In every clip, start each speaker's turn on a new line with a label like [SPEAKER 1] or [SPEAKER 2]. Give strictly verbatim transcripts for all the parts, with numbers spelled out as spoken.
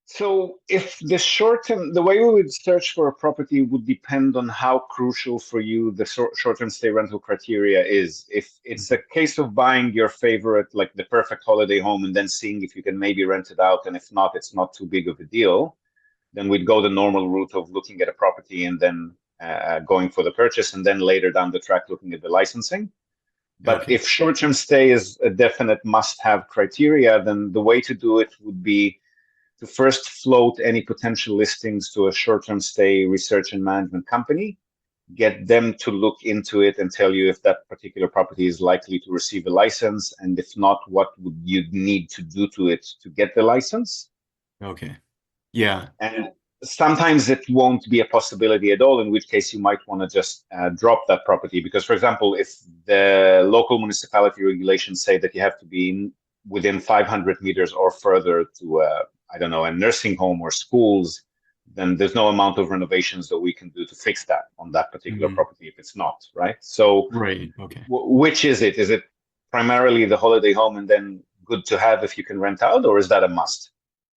[SPEAKER 1] So if the short term, the way we would search for a property would depend on how crucial for you the short, short-term stay rental criteria is. If it's a
[SPEAKER 2] Mhm.
[SPEAKER 1] case of buying your favorite, like the perfect holiday home, and then seeing if you can maybe rent it out, and if not, it's not too big of a deal, then we'd go the normal route of looking at a property and then uh, going for the purchase, and then later down the track looking at the licensing. But
[SPEAKER 2] Okay.
[SPEAKER 1] if short-term stay is a definite must-have criteria, then the way to do it would be to first float any potential listings to a short-term stay research and management company, get them to look into it and tell you if that particular property is likely to receive a license, and if not, what would you need to do to it to get the license.
[SPEAKER 2] Okay. Yeah.
[SPEAKER 1] And sometimes it won't be a possibility at all, in which case you might want to just uh, drop that property. Because, for example, if the local municipality regulations say that you have to be in, within five hundred meters or further to, uh, I don't know, a nursing home or schools, then there's no amount of renovations that we can do to fix that on that particular
[SPEAKER 2] Mhm.
[SPEAKER 1] property if it's not, right? So,
[SPEAKER 2] Right. Okay.
[SPEAKER 1] w- which is it? Is it primarily the holiday home and then good to have if you can rent out, or is that a must?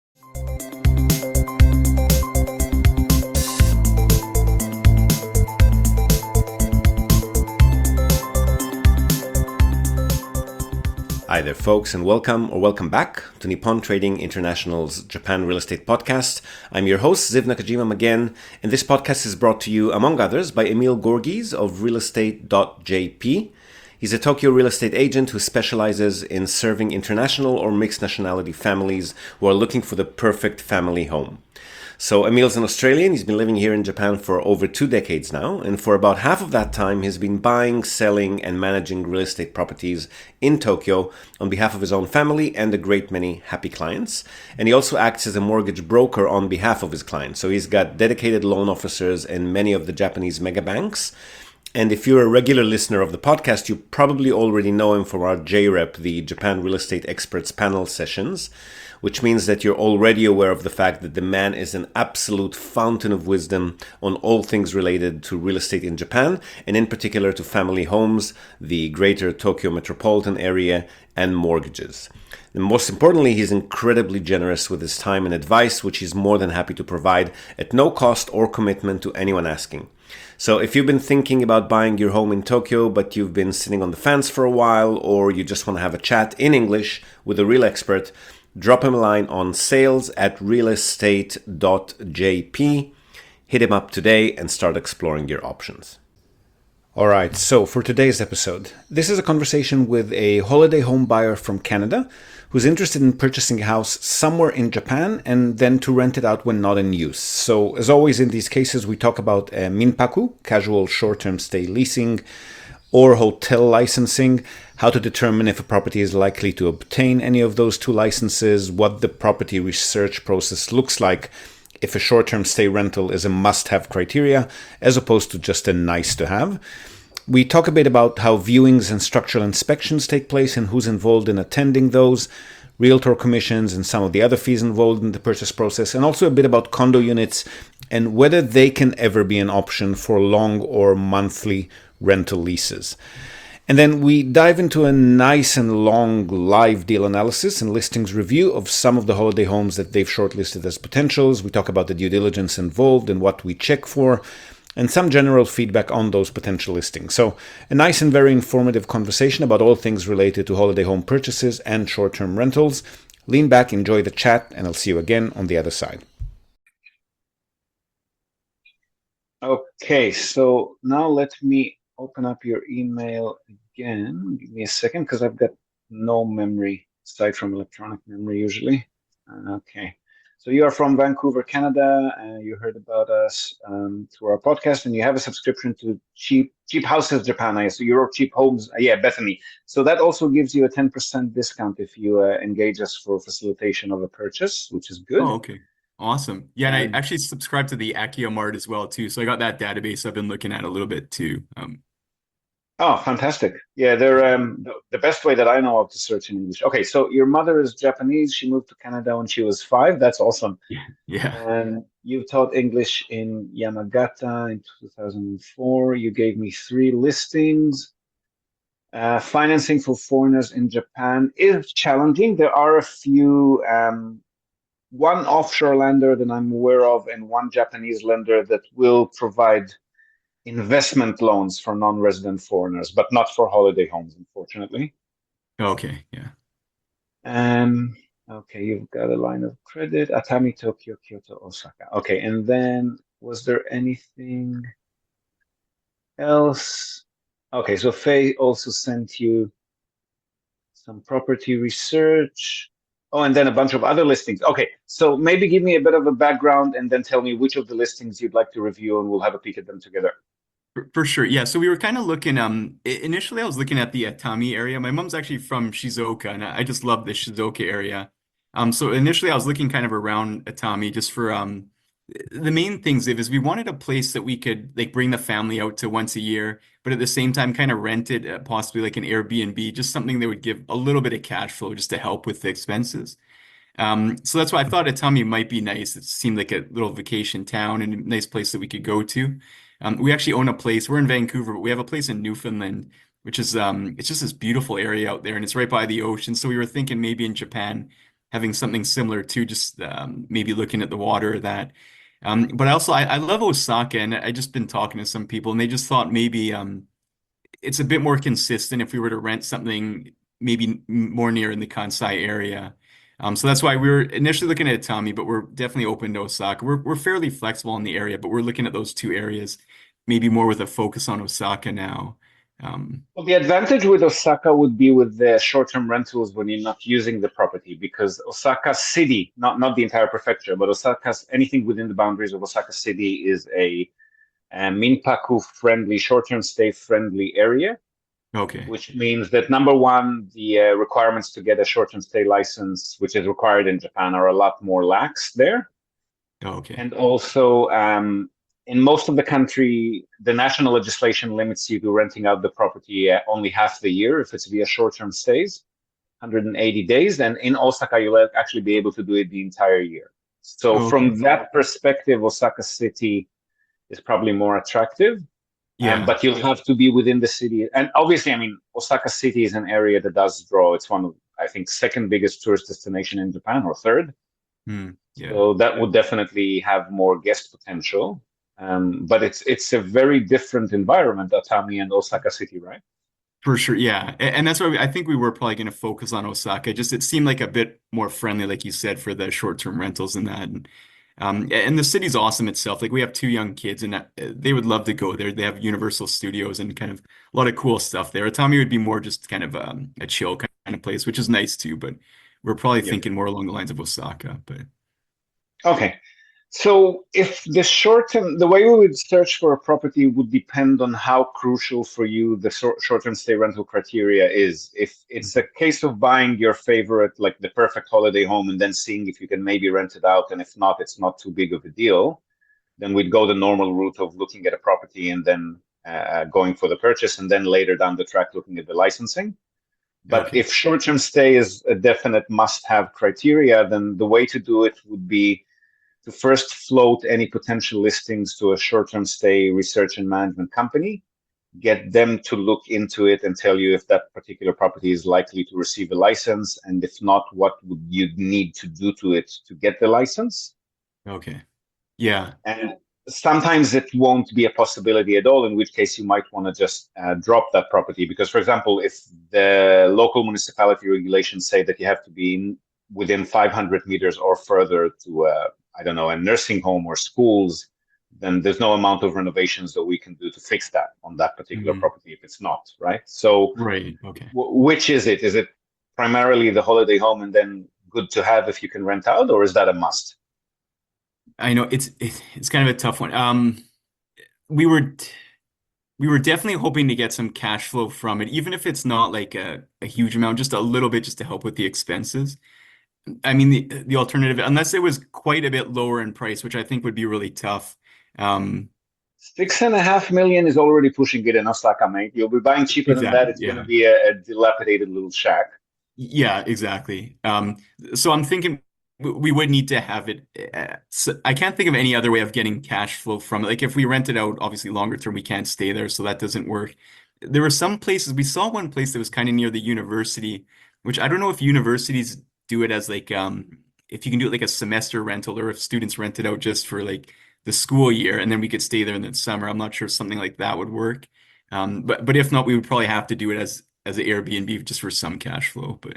[SPEAKER 3] Hi there, folks, and welcome or welcome back to Nippon Trading International's Japan Real Estate Podcast. I'm your host, Ziv Nakajima again, and this podcast is brought to you, among others, by Emil Gorgies of real estate dot j p. He's a Tokyo real estate agent who specializes in serving international or mixed nationality families who are looking for the perfect family home. So Emil's an Australian. He's been living here in Japan for over two decades now, and for about half of that time, he's been buying, selling, and managing real estate properties in Tokyo on behalf of his own family and a great many happy clients. And he also acts as a mortgage broker on behalf of his clients. So he's got dedicated loan officers in many of the Japanese mega banks. And if you're a regular listener of the podcast, you probably already know him from our J REP, the Japan Real Estate Experts Panel sessions, which means that you're already aware of the fact that the man is an absolute fountain of wisdom on all things related to real estate in Japan, and in particular to family homes, the greater Tokyo metropolitan area, and mortgages. And most importantly, he's incredibly generous with his time and advice, which he's more than happy to provide at no cost or commitment to anyone asking. So if you've been thinking about buying your home in Tokyo, but you've been sitting on the fence for a while, or you just want to have a chat in English with a real expert, drop him a line on sales at real estate dot j p. Hit him up today and start exploring your options. All right, so for today's episode, this is a conversation with a holiday home buyer from Canada who's interested in purchasing a house somewhere in Japan and then to rent it out when not in use. So, as always in these cases, we talk about uh, minpaku, casual short-term stay leasing, or hotel licensing, how to determine if a property is likely to obtain any of those two licenses, what the property research process looks like if a short-term stay rental is a must-have criteria as opposed to just a nice-to-have. We talk a bit about how viewings and structural inspections take place and who's involved in attending those, realtor commissions and some of the other fees involved in the purchase process, and also a bit about condo units and whether they can ever be an option for long or monthly rental leases. And then we dive into a nice and long live deal analysis and listings review of some of the holiday homes that they've shortlisted as potentials. We talk about the due diligence involved and what we check for, and some general feedback on those potential listings. So a nice and very informative conversation about all things related to holiday home purchases and short-term rentals. Lean back, enjoy the chat, and I'll see you again on the other side.
[SPEAKER 1] Okay, so now let me open up your email again. Give me a second because I've got no memory aside from electronic memory usually. Uh, Okay, so you are from Vancouver, Canada. Uh, you heard about us um, through our podcast, and you have a subscription to Cheap Cheap Houses Japan. I so Euro Cheap Homes. Uh, yeah, Bethany. So that also gives you a ten percent discount if you uh, engage us for facilitation of a purchase, which is
[SPEAKER 2] Oh,
[SPEAKER 1] good.
[SPEAKER 2] okay. Awesome. Yeah, and I
[SPEAKER 1] Um,
[SPEAKER 2] actually subscribe to the Accio Mart as well too. So I got that database I've been looking at a little bit too. Um,
[SPEAKER 1] Oh, fantastic. Yeah, they're um the, the best way that I know of to search in English. Okay, so your mother is Japanese. She moved to Canada when she was five. That's awesome.
[SPEAKER 2] yeah. Yeah.
[SPEAKER 1] And you taught English in Yamagata in two thousand four. You gave me three listings. Uh, financing for foreigners in Japan is challenging. There are a few um, one offshore lender that I'm aware of and one Japanese lender that will provide investment loans for non-resident foreigners, but not for holiday homes, unfortunately.
[SPEAKER 2] Okay, yeah.
[SPEAKER 1] Um, okay, you've got a line of credit, Atami, Tokyo, Kyoto, Osaka. Okay, and then was there anything else? Okay, so Faye also sent you some property research. Oh, and then a bunch of other listings. Okay, so maybe give me a bit of a background and then tell me which of the listings you'd like to review, and we'll have a peek at them together.
[SPEAKER 2] For, for sure. Yeah. So we were kind of looking, um, i- initially I was looking at the Atami area. My mom's actually from Shizuoka, and I I just love the Shizuoka area. Um, so initially I was looking kind of around Atami just for, um, the main things of is we wanted a place that we could like bring the family out to once a year, but at the same time kind of rent it, uh, possibly like an Airbnb, just something that would give a little bit of cash flow just to help with the expenses. Um, so that's why I thought Atami might be nice. It seemed like a little vacation town and a nice place that we could go to. Um, we actually own a place. We're in Vancouver, but we have a place in Newfoundland, which is um, it's just this beautiful area out there, and it's right by the ocean. So we were thinking maybe in Japan having something similar too, just um, maybe looking at the water or that. Um, but also I, I love Osaka, and I just been talking to some people, and they just thought maybe um, it's a bit more consistent if we were to rent something maybe more near in the Kansai area. Um, so that's why we were initially looking at Tommy, but we're definitely open to Osaka. We're we're fairly flexible in the area, but we're looking at those two areas, maybe more with a focus on Osaka now. Um,
[SPEAKER 1] Well, the advantage with Osaka would be with the short-term rentals when you're not using the property, because Osaka City, not not the entire prefecture, but Osaka's anything within the boundaries of Osaka City is a, a Minpaku-friendly, short-term stay-friendly area,
[SPEAKER 2] okay.
[SPEAKER 1] which means that number one, the uh, requirements to get a short-term stay license, which is required in Japan, are a lot more lax there.
[SPEAKER 2] Okay.
[SPEAKER 1] And also, um, in most of the country, the national legislation limits you to renting out the property uh, only half the year if it's via short-term stays, one hundred eighty days. And in Osaka, you'll actually be able to do it the entire year. So
[SPEAKER 2] Okay.
[SPEAKER 1] from that perspective, Osaka City is probably more attractive.
[SPEAKER 2] Yeah.
[SPEAKER 1] Um, but you'll have to be within the city. And obviously, I mean, Osaka City is an area that does draw. It's one of, I think, second biggest tourist destination in Japan, or third.
[SPEAKER 2] Hmm. Yeah.
[SPEAKER 1] So that would definitely have more guest potential. Um, but it's it's a very different environment, Atami and Osaka City, right?
[SPEAKER 2] For sure, yeah, A- and that's why we, I think we were probably going to focus on Osaka. Just it seemed like a bit more friendly, like you said, for the short-term rentals and that. And, um, and the city's awesome itself. Like we have two young kids, and that, uh, they would love to go there. They have Universal Studios and kind of a lot of cool stuff there. Atami would be more just kind of um, a chill kind of place, which is nice too. But we're probably
[SPEAKER 1] Yeah.
[SPEAKER 2] thinking more along the lines of Osaka. But
[SPEAKER 1] Okay. So if the short term, the way we would search for a property would depend on how crucial for you the short term stay rental criteria is. If it's a case of buying your favorite, like the perfect holiday home, and then seeing if you can maybe rent it out, and if not, it's not too big of a deal, then we'd go the normal route of looking at a property and then uh, going for the purchase, and then later down the track looking at the licensing. But
[SPEAKER 2] okay,
[SPEAKER 1] if short term stay is a definite must have criteria, then the way to do it would be to first float any potential listings to a short-term stay research and management company, get them to look into it and tell you if that particular property is likely to receive a license, and if not, what would you need to do to it to get the license.
[SPEAKER 2] okay, yeah,
[SPEAKER 1] And sometimes it won't be a possibility at all, in which case you might want to just uh, drop that property. Because, for example, if the local municipality regulations say that you have to be in, within five hundred meters or further to uh, I don't know, a nursing home or schools, then there's no amount of renovations that we can do to fix that on that particular
[SPEAKER 2] Mhm.
[SPEAKER 1] property if it's not, right? So
[SPEAKER 2] right, okay.
[SPEAKER 1] w- which is it? Is it primarily the holiday home and then good to have if you can rent out, or is that a must?
[SPEAKER 2] I know it's it, it's kind of a tough one. Um, we were we were definitely hoping to get some cash flow from it, even if it's not like a, a huge amount, just a little bit, just to help with the expenses. I mean, the the alternative, unless it was quite a bit lower in price, which I think would be really tough. Um,
[SPEAKER 1] Six and a half million is already pushing it in Osaka, mate. You'll be buying cheaper than that.
[SPEAKER 2] exactly,
[SPEAKER 1] It's going to
[SPEAKER 2] yeah,
[SPEAKER 1] be a, a dilapidated little shack.
[SPEAKER 2] yeah, exactly. Um, so I'm thinking w- we would need to have it. Uh, so I can't think of any other way of getting cash flow from it. Like if we rent it out, obviously longer term, we can't stay there, so that doesn't work. There were some places, we saw one place that was kind of near the university, which I don't know if universities do it as like um if you can do it like a semester rental, or if students rent it out just for like the school year, and then we could stay there in the summer. I'm not sure if something like that would work. Um, but but if not, we would probably have to do it as as an Airbnb just for some cash flow. But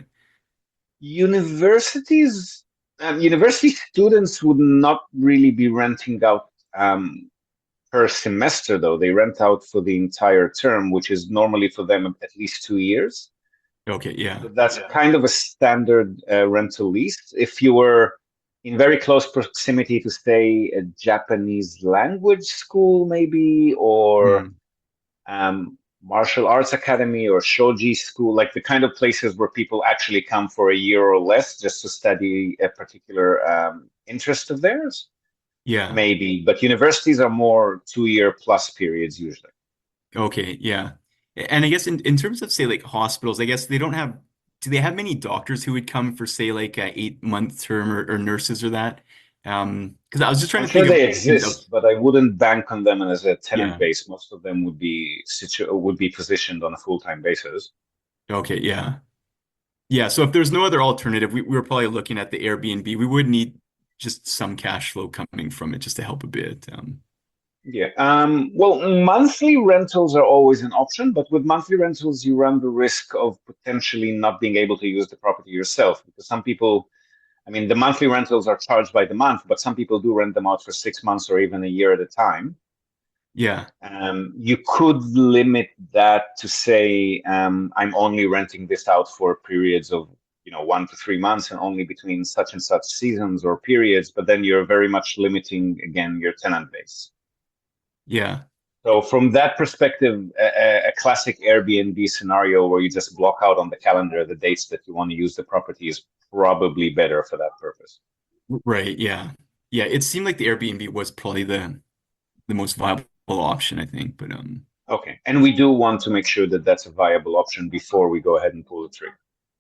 [SPEAKER 1] Universities, um, university students would not really be renting out um, per semester, though. They rent out for the entire term, which is normally for them at least two years.
[SPEAKER 2] okay, yeah,
[SPEAKER 1] So that's kind of a standard uh, rental lease. If you were in very close proximity to, say, a Japanese language school, maybe, or
[SPEAKER 2] Hmm.
[SPEAKER 1] um, martial arts academy or shoji school, like the kind of places where people actually come for a year or less just to study a particular um, interest of theirs,
[SPEAKER 2] yeah,
[SPEAKER 1] maybe. But universities are more two-year plus periods usually.
[SPEAKER 2] okay, yeah. And I guess in, in terms of say like hospitals, I guess they don't have, do they have many doctors who would come for say like a eight month term, or, or nurses or that? Um, because I was just trying
[SPEAKER 1] I'm
[SPEAKER 2] to
[SPEAKER 1] sure
[SPEAKER 2] think
[SPEAKER 1] they
[SPEAKER 2] of things
[SPEAKER 1] exist,
[SPEAKER 2] else.
[SPEAKER 1] but I wouldn't bank on them as a tenant
[SPEAKER 2] Yeah.
[SPEAKER 1] base. Most of them would be situ would be positioned on a full-time basis.
[SPEAKER 2] Okay, yeah. Yeah, so if there's no other alternative, we, we were probably looking at the Airbnb. We would need just some cash flow coming from it just to help a bit. Um,
[SPEAKER 1] Yeah. Um, well, monthly rentals are always an option, but with monthly rentals, you run the risk of potentially not being able to use the property yourself, because some people, I mean, the monthly rentals are charged by the month, but some people do rent them out for six months or even a year at a time.
[SPEAKER 2] yeah.
[SPEAKER 1] Um, you could limit that to say, um, I'm only renting this out for periods of, you know, one to three months and only between such and such seasons or periods, but then you're very much limiting, again, your tenant base.
[SPEAKER 2] Yeah.
[SPEAKER 1] So from that perspective, a, a classic Airbnb scenario where you just block out on the calendar the dates that you want to use the property is probably better for that purpose.
[SPEAKER 2] Right, yeah. Yeah, it seemed like the Airbnb was probably the the most viable option, I think. But um
[SPEAKER 1] Okay, and we do want to make sure that that's a viable option before we go ahead and pull the trigger.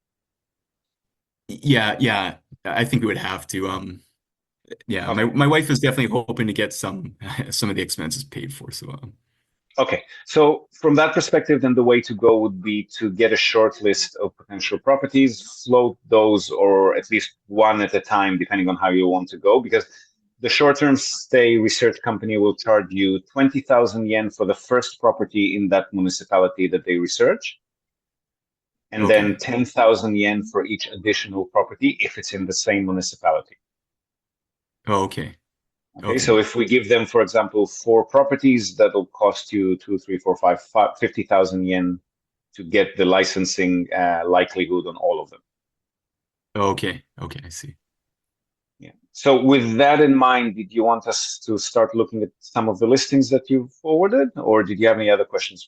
[SPEAKER 2] yeah, yeah, I think we would have to. Um yeah, my,
[SPEAKER 1] Okay.
[SPEAKER 2] my wife is definitely hoping to get some some of the expenses paid for. So um,
[SPEAKER 1] Okay, so from that perspective, then the way to go would be to get a short list of potential properties, float those, or at least one at a time, depending on how you want to go, because the short-term stay research company will charge you twenty thousand yen for the first property in that municipality that they research, and
[SPEAKER 2] okay.
[SPEAKER 1] then ten thousand yen for each additional property if it's in the same municipality.
[SPEAKER 2] Oh, okay.
[SPEAKER 1] Okay,
[SPEAKER 2] Okay.
[SPEAKER 1] so if we give them, for example, four properties, that'll cost you two, three, four, five, five fifty thousand yen to get the licensing uh, likelihood on all of them.
[SPEAKER 2] Okay. Okay, I see.
[SPEAKER 1] Yeah. So with that in mind, did you want us to start looking at some of the listings that you've forwarded, or did you have any other questions?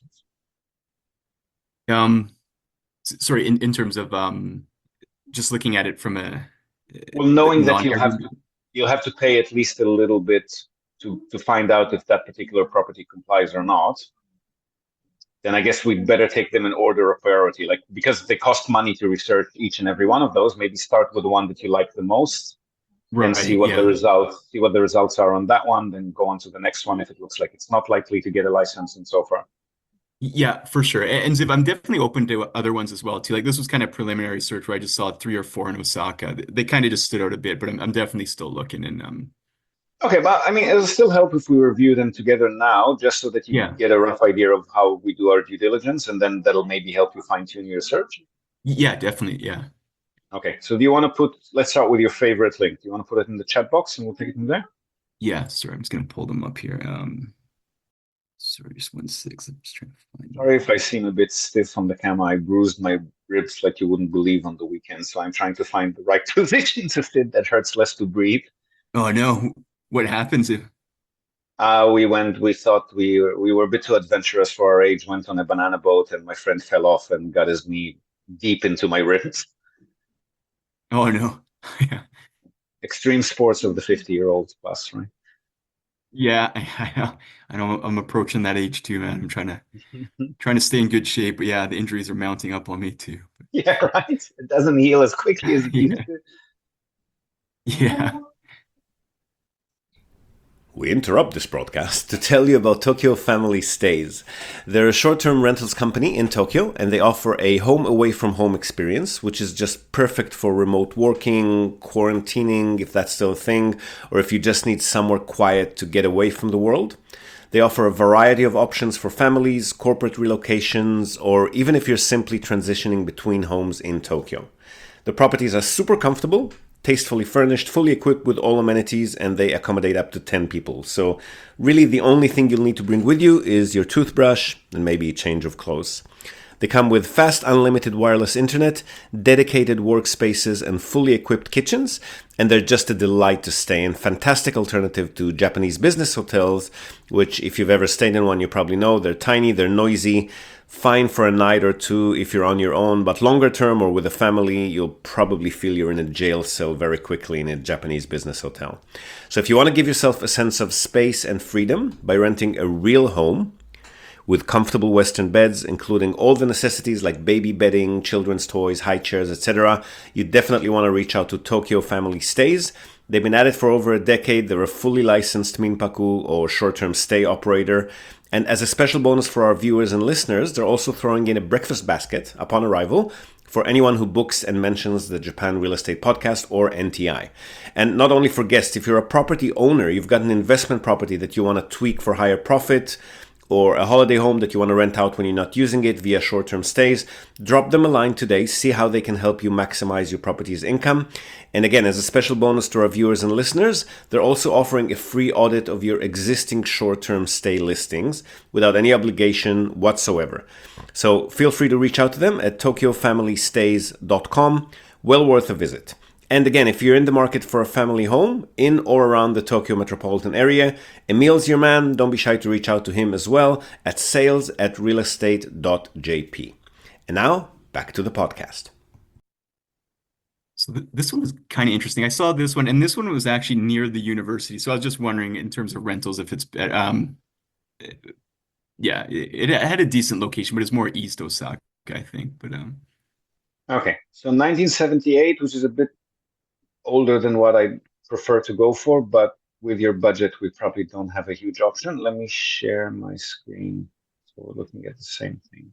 [SPEAKER 2] Um, s- sorry, in, in terms of um just looking at it from a
[SPEAKER 1] Well, knowing that you'll have
[SPEAKER 2] non-Airbnb.
[SPEAKER 1] to you'll have to pay at least a little bit to to find out if that particular property complies or not, then I guess we'd better take them in order of priority. Like, because they cost money to research each and every one of those, maybe start with the one that you like the most, then see
[SPEAKER 2] Right,
[SPEAKER 1] what the
[SPEAKER 2] yeah.
[SPEAKER 1] results see what the results are on that one, then go on to the next one if it looks like it's not likely to get a license and so forth.
[SPEAKER 2] Yeah, for sure. A- And Ziv, I'm definitely open to other ones as well too. Like this was kind of preliminary search where I just saw three or four in Osaka. They, they kind of just stood out a bit, but I'm I'm definitely still looking. And um
[SPEAKER 1] Okay, but I mean, it'll still help if we review them together now, just so that you
[SPEAKER 2] yeah.
[SPEAKER 1] get a rough idea of how we do our due diligence, and then that'll maybe help you fine tune your search.
[SPEAKER 2] Yeah, definitely. Yeah.
[SPEAKER 1] Okay, so do you want to put, let's start with your favorite link. Do you want to put it in the chat box and we'll take it from there?
[SPEAKER 2] Yeah, sorry, I'm just gonna pull them up here. Um sorry, just one six. I'm just trying to find them.
[SPEAKER 1] Sorry if I seem a bit stiff on the camera. I bruised my ribs like you wouldn't believe on the weekend, so I'm trying to find the right position to sit that hurts less to breathe.
[SPEAKER 2] Oh no. What happens if
[SPEAKER 1] Uh, we went, we thought we were, we were a bit too adventurous for our age, went on a banana boat, and my friend fell off and got his knee deep into my ribs.
[SPEAKER 2] oh no. Yeah.
[SPEAKER 1] Extreme sports of the fifty-year-olds plus, right?
[SPEAKER 2] Yeah, I, I know. I know I'm approaching that age too, man. I'm trying to trying to stay in good shape, but yeah, the injuries are mounting up on me too.
[SPEAKER 1] Yeah, right. It doesn't heal as quickly as it used
[SPEAKER 2] Yeah.
[SPEAKER 1] to.
[SPEAKER 2] Yeah.
[SPEAKER 3] we interrupt this broadcast to tell you about Tokyo Family Stays. They're a short-term rentals company in Tokyo, and they offer a home away from home experience, which is just perfect for remote working, quarantining, if that's still a thing, or if you just need somewhere quiet to get away from the world. They offer a variety of options for families, corporate relocations, or even if you're simply transitioning between homes in Tokyo. The properties are super comfortable, tastefully furnished, fully equipped with all amenities, and they accommodate up to ten people. So really the only thing you'll need to bring with you is your toothbrush and maybe a change of clothes. They come with fast unlimited wireless internet, dedicated workspaces, and fully equipped kitchens, and they're just a delight to stay in. Fantastic alternative to Japanese business hotels, which if you've ever stayed in one, you probably know they're tiny, they're noisy, fine for a night or two if you're on your own, but longer term or with a family, you'll probably feel you're in a jail cell very quickly in a Japanese business hotel. So if you want to give yourself a sense of space and freedom by renting a real home, with comfortable Western beds, including all the necessities like baby bedding, children's toys, high chairs, et cetera, you definitely want to reach out to Tokyo Family Stays. They've been at it for over a decade. They're a fully licensed Minpaku or short-term stay operator. And as a special bonus for our viewers and listeners, they're also throwing in a breakfast basket upon arrival for anyone who books and mentions the Japan Real Estate Podcast or N T I. And not only for guests, if you're a property owner, you've got an investment property that you want to tweak for higher profit, or a holiday home that you want to rent out when you're not using it via short-term stays, drop them a line today, see how they can help you maximize your property's income. And again, as a special bonus to our viewers and listeners, they're also offering a free audit of your existing short-term stay listings without any obligation whatsoever. So feel free to reach out to them at tokyo family stays dot com. Well worth a visit. And again, if you're in the market for a family home in or around the Tokyo metropolitan area, Emil's your man. Don't be shy to reach out to him as well at sales at realestate dot j p. And now, back to the podcast.
[SPEAKER 2] So th- this one was kind of interesting. I saw this one, and this one was actually near the university. So I was just wondering, in terms of rentals, if it's, um, yeah, it, it had a decent location, but it's more East Osaka, I think. But um,
[SPEAKER 1] Okay, so nineteen seventy-eight, which is a bit older than what I prefer to go for, but with your budget, we probably don't have a huge option. Let me share my screen so we're looking at the same thing.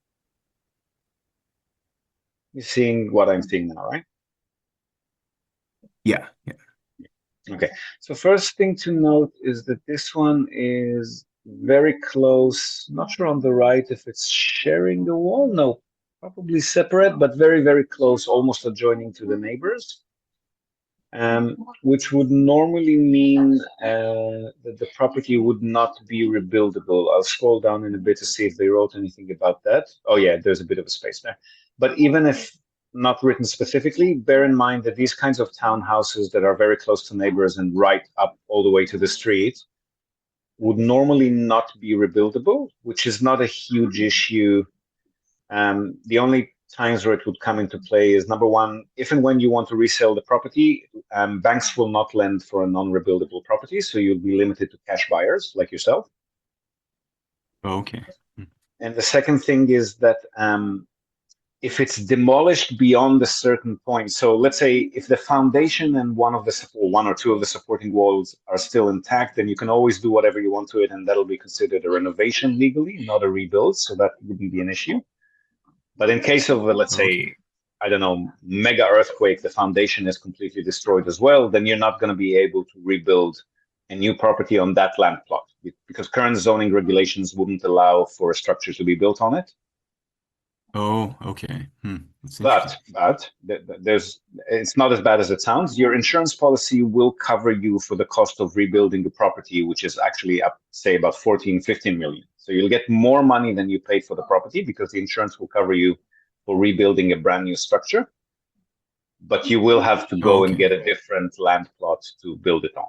[SPEAKER 1] You're seeing what I'm seeing now, right?
[SPEAKER 2] yeah, yeah.
[SPEAKER 1] Okay, so first thing to note is that this one is very close. Not sure on the right if it's sharing the wall. No, probably separate, but very, very close, almost adjoining to the neighbors. Um, which would normally mean uh, that the property would not be rebuildable. I'll scroll down in a bit to see if they wrote anything about that. Oh yeah, there's a bit of a space there. But even if not written specifically, bear in mind that these kinds of townhouses that are very close to neighbors and right up all the way to the street would normally not be rebuildable, which is not a huge issue. Um, the only times where it would come into play is, number one, if and when you want to resell the property, um, banks will not lend for a non-rebuildable property, so you'll be limited to cash buyers like yourself.
[SPEAKER 2] Oh, okay.
[SPEAKER 1] And the second thing is that um, if it's demolished beyond a certain point, so let's say if the foundation and one of the or one or two of the supporting walls are still intact, then you can always do whatever you want to it, and that'll be considered a renovation legally, not a rebuild, so that wouldn't be an issue. But in case of, uh, let's say, I don't know, mega earthquake, the foundation is completely destroyed as well, then you're not going to be able to rebuild a new property on that land plot because current zoning regulations wouldn't allow for a structure to be built on it.
[SPEAKER 2] Oh, okay. Hmm. That's
[SPEAKER 1] But,
[SPEAKER 2] interesting.
[SPEAKER 1] but th- th- there's, it's not as bad as it sounds. Your insurance policy will cover you for the cost of rebuilding the property, which is actually up, say, about fourteen, fifteen million. So you'll get more money than you paid for the property because the insurance will cover you for rebuilding a brand new structure. But you will have to go
[SPEAKER 2] Oh,
[SPEAKER 1] and
[SPEAKER 2] okay.
[SPEAKER 1] get a different land plot to build it on.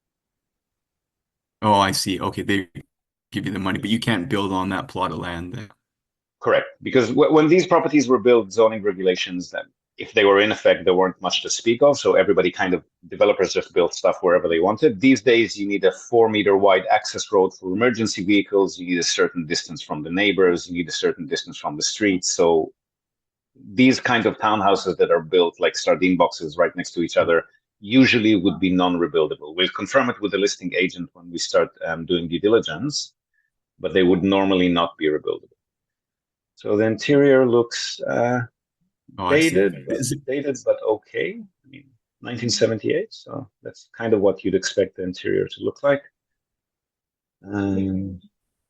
[SPEAKER 2] Oh, I see. Okay, they give you the money, but you can't build on that plot of land then.
[SPEAKER 1] Correct. Because w- when these properties were built, zoning regulations, then if they were in effect, there weren't much to speak of. So everybody kind of, developers just built stuff wherever they wanted. These days, you need a four meter wide access road for emergency vehicles. You need a certain distance from the neighbors. You need a certain distance from the streets. So these kind of townhouses that are built like sardine boxes right next to each other, usually would be non-rebuildable. We'll confirm it with the listing agent when we start um, doing due diligence, but they would normally not be rebuildable. So the interior looks uh,
[SPEAKER 2] Oh, I see.
[SPEAKER 1] dated, but,
[SPEAKER 2] Is it-
[SPEAKER 1] dated but okay. I mean, nineteen seventy-eight, so that's kind of what you'd expect the interior to look like. Um,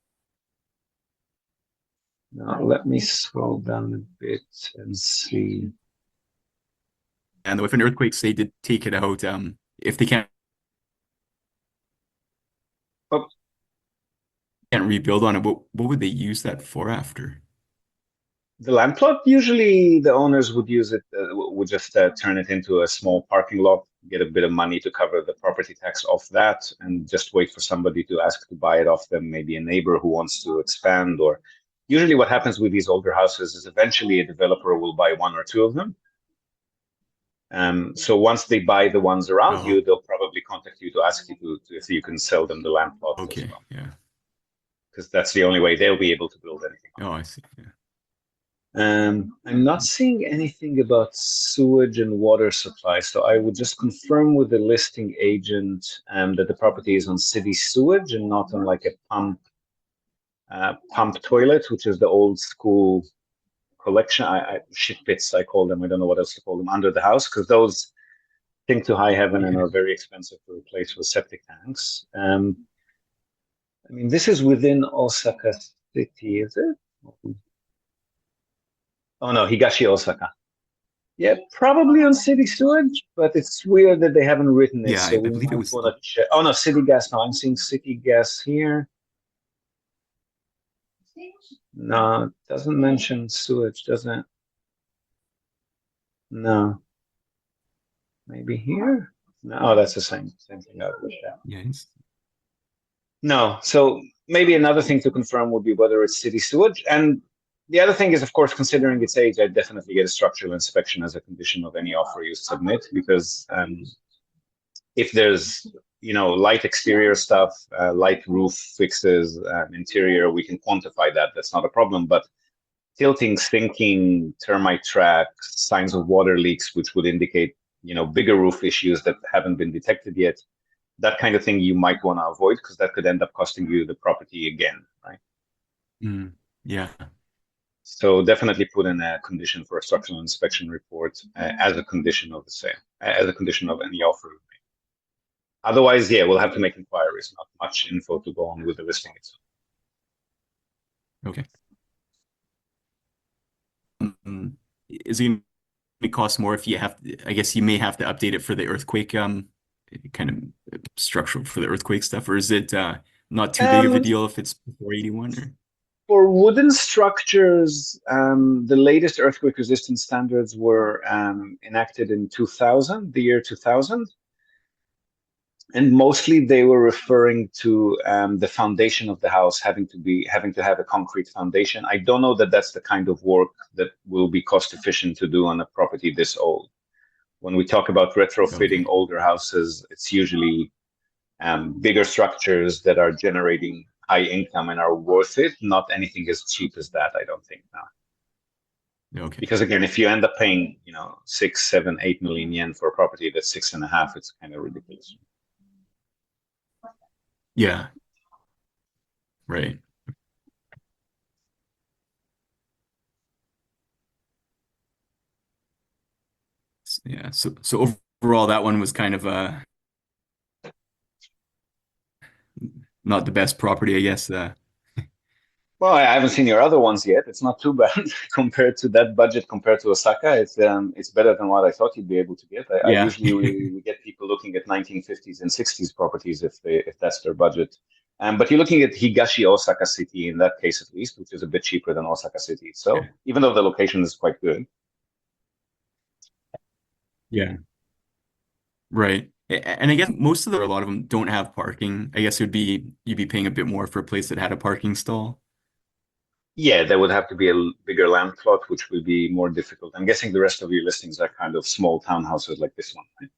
[SPEAKER 1] now let me scroll down a bit and see.
[SPEAKER 2] And if an earthquake, say, did take it out, um, if they can't
[SPEAKER 1] Oh.
[SPEAKER 2] can't rebuild on it, what what would they use that for after?
[SPEAKER 1] The land plot, usually the owners would use it, uh, would just uh, turn it into a small parking lot, get a bit of money to cover the property tax off that, and just wait for somebody to ask to buy it off them, maybe a neighbor who wants to expand. Or usually what happens with these older houses is eventually a developer will buy one or two of them. Um, so once they buy the ones around
[SPEAKER 2] Oh.
[SPEAKER 1] you, they'll probably contact you to ask you to, to if you can sell them the land plot as
[SPEAKER 2] Okay,
[SPEAKER 1] well,
[SPEAKER 2] yeah.
[SPEAKER 1] because that's the only way they'll be able to build anything.
[SPEAKER 2] Oh, I see. Yeah.
[SPEAKER 1] Um, I'm not seeing anything about sewage and water supply, so I would just confirm with the listing agent um, that the property is on city sewage and not on like a pump uh, pump toilet, which is the old school collection. I, I shit pits, I call them. I don't know what else to call them under the house, because those sink to high heaven and are very expensive to replace with septic tanks. Um, I mean, this is within Osaka City, is it? Oh no, Higashi Osaka. Yeah, probably on city sewage, but it's weird that they haven't written it.
[SPEAKER 2] Yeah,
[SPEAKER 1] so
[SPEAKER 2] I- I
[SPEAKER 1] we
[SPEAKER 2] believe it
[SPEAKER 1] might
[SPEAKER 2] was-
[SPEAKER 1] want to check. Oh no, city gas. No, I'm seeing city gas here. No, it doesn't mention sewage, does it? No. Maybe here? No, oh, that's the same same thing I've looked at.
[SPEAKER 2] Yeah, it's-
[SPEAKER 1] No, so maybe another thing to confirm would be whether it's city sewage. And the other thing is, of course, considering its age, I'd definitely get a structural inspection as a condition of any offer you submit, because um, if there's, you know, light exterior stuff, uh, light roof fixes, uh, interior, we can quantify that. That's not a problem. But tilting, sinking, termite tracks, signs of water leaks, which would indicate, you know, bigger roof issues that haven't been detected yet, that kind of thing you might want to avoid, because that could end up costing you the property again, right?
[SPEAKER 2] Mm, yeah.
[SPEAKER 1] So definitely put in a condition for a structural inspection report uh, as a condition of the sale, as a condition of any offer. Otherwise, yeah, we'll have to make inquiries. Not much info to go on with the listing itself.
[SPEAKER 2] Okay. Um, is it going to cost more if you have? I guess you may have to update it for the earthquake, um, kind of structural for the earthquake stuff, or is it uh, not too big of a
[SPEAKER 1] Um,
[SPEAKER 2] deal if it's before eighty-one? Or?
[SPEAKER 1] For wooden structures, um, the latest earthquake resistance standards were um, enacted in two thousand, the year two thousand. And mostly they were referring to um, the foundation of the house having to be having to have a concrete foundation. I don't know that that's the kind of work that will be cost efficient to do on a property this old. When we talk about retrofitting
[SPEAKER 2] Okay.
[SPEAKER 1] older houses, it's usually um, bigger structures that are generating high income and are worth it. Not anything as cheap as that, I don't think now.
[SPEAKER 2] Okay.
[SPEAKER 1] Because again, if you end up paying, you know, six, seven, eight million yen for a property that's six and a half, it's kind of ridiculous.
[SPEAKER 2] Yeah. Right. S- Yeah. So so overall, that one was kind of uh not the best property, I guess. Uh,
[SPEAKER 1] Well, I haven't seen your other ones yet. It's not too bad compared to that budget. Compared to Osaka, it's um, it's better than what I thought you'd be able to get. I, I
[SPEAKER 2] Yeah.
[SPEAKER 1] usually we, we get people looking at nineteen fifties and sixties properties if they if that's their budget. Um, but you're looking at Higashi Osaka City in that case at least, which is a bit cheaper than Osaka City itself,
[SPEAKER 2] Okay.
[SPEAKER 1] even though the location is quite good.
[SPEAKER 2] Yeah. Right. A- And I guess most of the, a lot of them don't have parking. I guess it would be, you'd be paying a bit more for a place that had a parking stall.
[SPEAKER 1] Yeah, there would have to be a l- bigger land plot, which would be more difficult. I'm guessing the rest of your listings are kind of small townhouses like this one, right?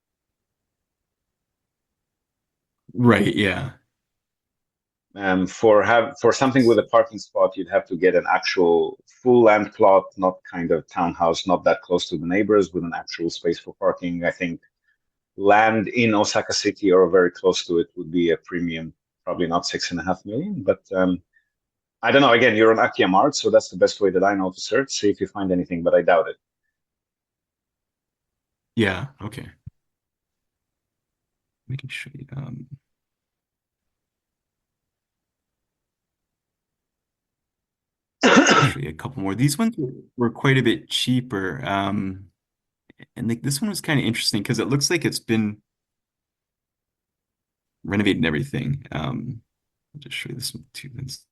[SPEAKER 2] Right. Yeah.
[SPEAKER 1] Um, for have for something with a parking spot, you'd have to get an actual full land plot, not kind of townhouse, not that close to the neighbors, with an actual space for parking. I think land in Osaka City or very close to it would be a premium. Probably not six and a half million, but um, I don't know. Again, you're on Akiamart, so that's the best way that I know to search. See if you find anything, but I doubt it.
[SPEAKER 2] Yeah, okay. We can show you. Um, show you a couple more. These ones were, were quite a bit cheaper. Um, and like this one was kind of interesting because it looks like it's been renovated and everything. Um, I'll just show you this one too. It's-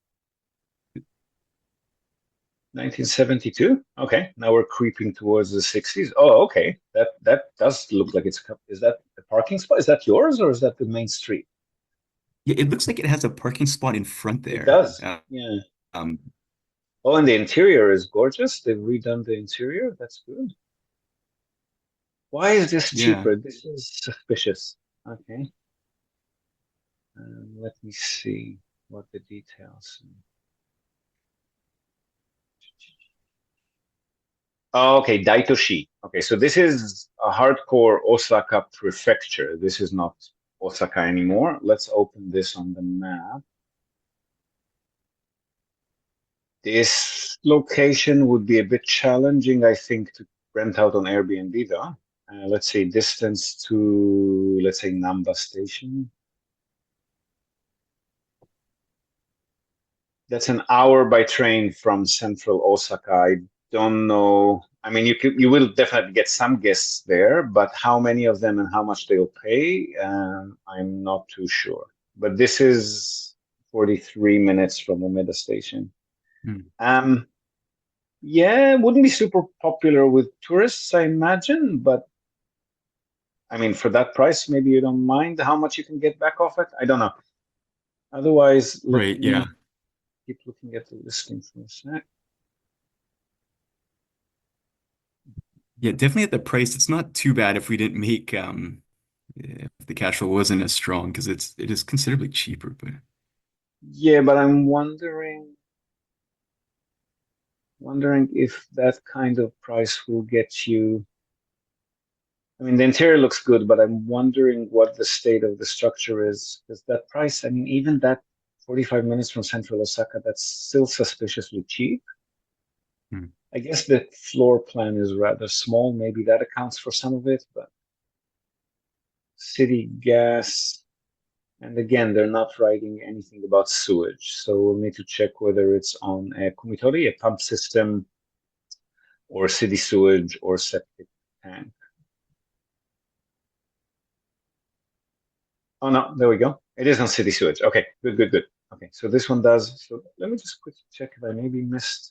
[SPEAKER 1] nineteen seventy-two. Okay, now we're creeping towards the sixties. Oh, okay. That that does look like it's. a- Is that a parking spot? Is that yours or is that the main street?
[SPEAKER 2] Yeah, it looks like it has a parking spot in front there.
[SPEAKER 1] It does.
[SPEAKER 2] Uh,
[SPEAKER 1] Yeah.
[SPEAKER 2] um,
[SPEAKER 1] Oh, and the interior is gorgeous. They've redone the interior. That's good. Why is this
[SPEAKER 2] yeah.
[SPEAKER 1] cheaper? This is suspicious. Okay. Um, let me see what the details. Oh, okay, Daitoshi. Okay, so this is a hardcore Osaka prefecture. This is not Osaka anymore. Let's open this on the map. This location would be a bit challenging, I think, to rent out on Airbnb, though. Uh, let's say distance to, let's say, Namba Station. That's an hour by train from central Osaka. I don't know. I mean, you could, you will definitely get some guests there, but how many of them and how much they'll pay, um, I'm not too sure. But this is forty-three minutes from Umeda Station.
[SPEAKER 2] Hmm.
[SPEAKER 1] Um, yeah, it wouldn't be super popular with tourists, I imagine, but I mean, for that price, maybe you don't mind how much you can get back off it. I don't know. Otherwise, let
[SPEAKER 2] Right,
[SPEAKER 1] me
[SPEAKER 2] yeah.
[SPEAKER 1] keep looking at the listing for a sec.
[SPEAKER 2] Yeah, definitely at the price, it's not too bad if we didn't make um if the cash flow wasn't as strong because it's it is considerably cheaper, but
[SPEAKER 1] Yeah, but I'm wondering wondering if that kind of price will get you. I mean, the interior looks good, but I'm wondering what the state of the structure is. Because that price, I mean, even that forty-five minutes from central Osaka, that's still suspiciously cheap.
[SPEAKER 2] Hmm.
[SPEAKER 1] I guess the floor plan is rather small. Maybe that accounts for some of it, but city gas. And again, they're not writing anything about sewage. So we'll need to check whether it's on a Kumitori, a pump system, or city sewage or septic tank. Oh no, there we go. It is on city sewage. Okay, good, good, good. Okay, so this one does. So let me just quickly check if I maybe missed.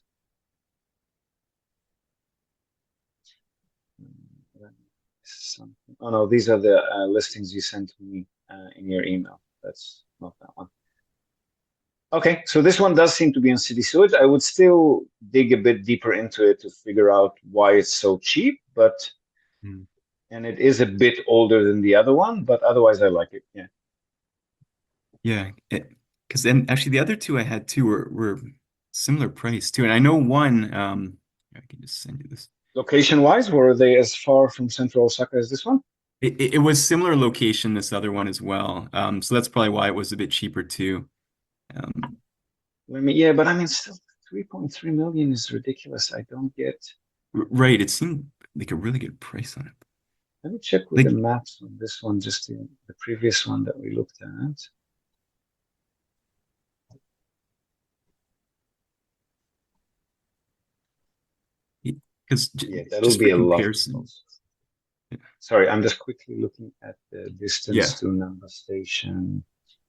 [SPEAKER 1] Something. Oh no, these are the uh, listings you sent me uh, in your email. That's not that one. Okay, so this one does seem to be on city sewage. I would still dig a bit deeper into it to figure out why it's so cheap, but
[SPEAKER 2] Hmm.
[SPEAKER 1] and it is a bit older than the other one, but otherwise I like it. Yeah.
[SPEAKER 2] yeah, because then actually the other two I had too were were similar price too, and I know one um I can just send you this.
[SPEAKER 1] Location wise, were they as far from central Osaka as this one?
[SPEAKER 2] It, it, it was similar location, this other one as well. Um, so that's probably why it was a bit cheaper too. Um,
[SPEAKER 1] Let me, yeah, but I mean, still three point three million is ridiculous. I don't get.
[SPEAKER 2] r- right, it seemed like a really good price on it.
[SPEAKER 1] Let me check with
[SPEAKER 2] Like,
[SPEAKER 1] the maps on this one, just the, the previous one that we looked at.
[SPEAKER 2] because
[SPEAKER 1] Yeah, that'll
[SPEAKER 2] just for
[SPEAKER 1] be a lot.
[SPEAKER 2] comparison, yeah.
[SPEAKER 1] Sorry, I'm just quickly looking at the distance
[SPEAKER 2] Yeah.
[SPEAKER 1] to Namba Station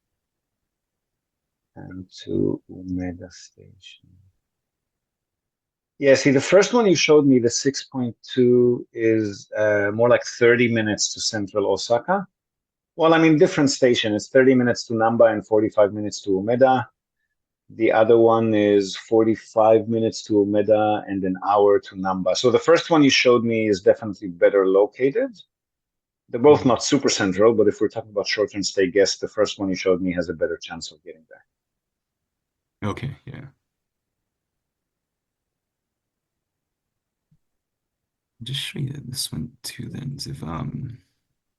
[SPEAKER 1] and to Umeda Station. Yeah, see, the first one you showed me, the six point two, is uh, more like thirty minutes to central Osaka. Well, I mean, different station. It's thirty minutes to Namba and forty-five minutes to Umeda. The other one is forty-five minutes to Umeda and an hour to Namba. So the first one you showed me is definitely better located. They're both
[SPEAKER 2] Mhm.
[SPEAKER 1] not super central, but if we're talking about short-term stay guests, the first one you showed me has a better chance of getting there.
[SPEAKER 2] Okay, yeah. I'll just show you this one too then. If um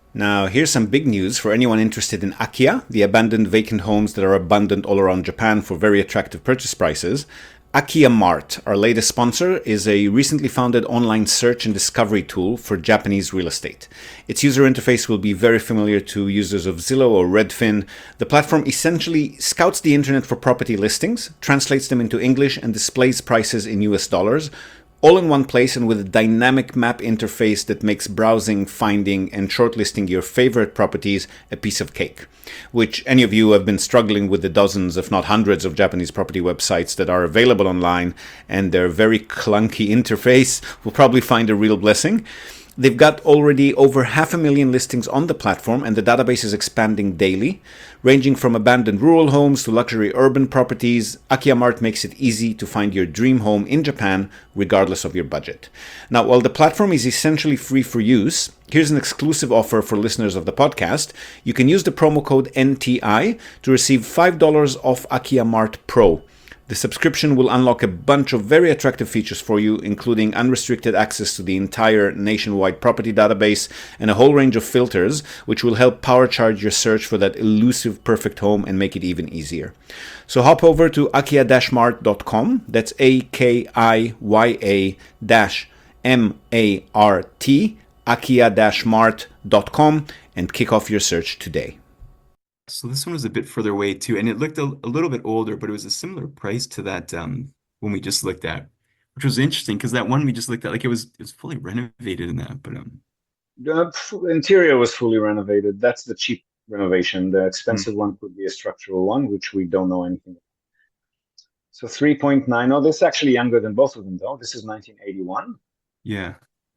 [SPEAKER 3] Now, here's some big news for anyone interested in Akiya, the abandoned vacant homes that are abundant all around Japan for very attractive purchase prices. Akiya Mart, our latest sponsor, is a recently founded online search and discovery tool for Japanese real estate. Its user interface will be very familiar to users of Zillow or Redfin. The platform essentially scouts the internet for property listings, translates them into English, and displays prices in U S dollars, all in one place and with a dynamic map interface that makes browsing, finding, and shortlisting your favorite properties a piece of cake. Which any of you who have been struggling with the dozens, if not hundreds, of Japanese property websites that are available online and their very clunky interface will probably find a real blessing. They've got already over half a million listings on the platform, and the database is expanding daily. Ranging from abandoned rural homes to luxury urban properties, Akiya Mart makes it easy to find your dream home in Japan, regardless of your budget. Now, while the platform is essentially free for use, here's an exclusive offer for listeners of the podcast. You can use the promo code N T I to receive five dollars off Akiya Mart Pro. The subscription will unlock a bunch of very attractive features for you, including unrestricted access to the entire nationwide property database and a whole range of filters, which will help power charge your search for that elusive perfect home and make it even easier. So hop over to akiya dash mart dot com, that's A K I Y A dash M A R T, akiya dash mart dot com, and kick off your search today.
[SPEAKER 2] So this one was a bit further away too, and it looked a, a little bit older, but it was a similar price to that um one we just looked at, which was interesting because that one we just looked at, like it was it was fully renovated in that, but um
[SPEAKER 1] The f- interior was fully renovated. That's the cheap renovation. The expensive one could be a structural one, which we don't know anything about. So three point nine. Oh, this is actually younger than both of them, though. This is nineteen eighty-one.
[SPEAKER 2] yeah.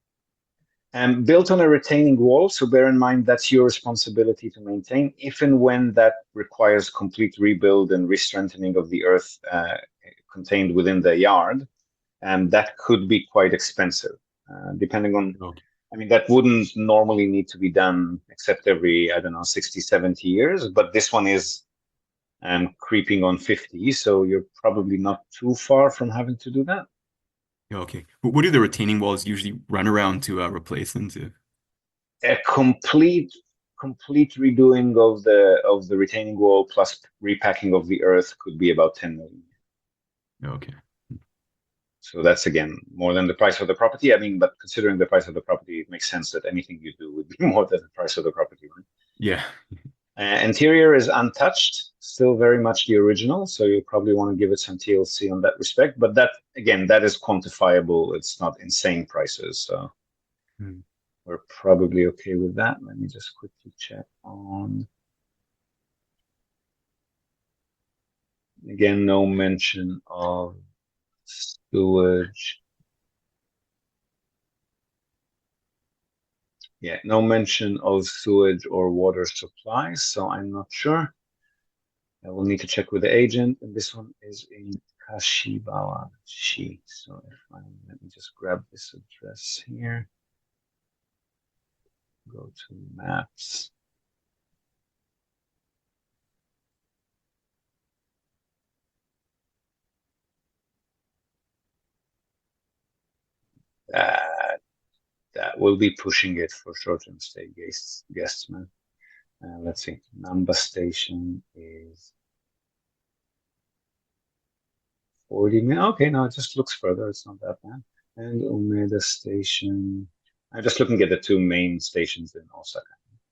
[SPEAKER 1] And built on a retaining wall, so bear in mind that's your responsibility to maintain, if and when that requires complete rebuild and re-strengthening of the earth uh, contained within the yard, and that could be quite expensive, uh, depending on,
[SPEAKER 2] Okay.
[SPEAKER 1] I mean, that wouldn't normally need to be done except every, I don't know, sixty, seventy years, but this one is um, creeping on fifty, so you're probably not too far from having to do that.
[SPEAKER 2] Okay. What, what do the retaining walls usually run around to uh, replace them to?
[SPEAKER 1] A complete complete redoing of the of the retaining wall plus repacking of the earth could be about ten million.
[SPEAKER 2] Okay.
[SPEAKER 1] So that's again more than the price of the property. I mean, but considering the price of the property, it makes sense that anything you do would be more than the price of the property, right?
[SPEAKER 2] Yeah.
[SPEAKER 1] Uh, interior is untouched, still very much the original, so you probably want to give it some T L C on that respect. But that, again, that is quantifiable. It's not insane prices, so
[SPEAKER 2] Hmm.
[SPEAKER 1] we're probably okay with that. Let me just quickly check on. Again, no mention of sewage. Yeah, no mention of sewage or water supply, so I'm not sure. I will need to check with the agent, and this one is in Kashibawa-shi. So if I let me just grab this address here. Go to maps. That that will be pushing it for short-term stay guests, guests, man. Uh, let's see. Namba Station is forty minutes. Okay, no, it just looks further. It's not that bad. And Umeda Station. I'm just looking at the two main stations in Osaka.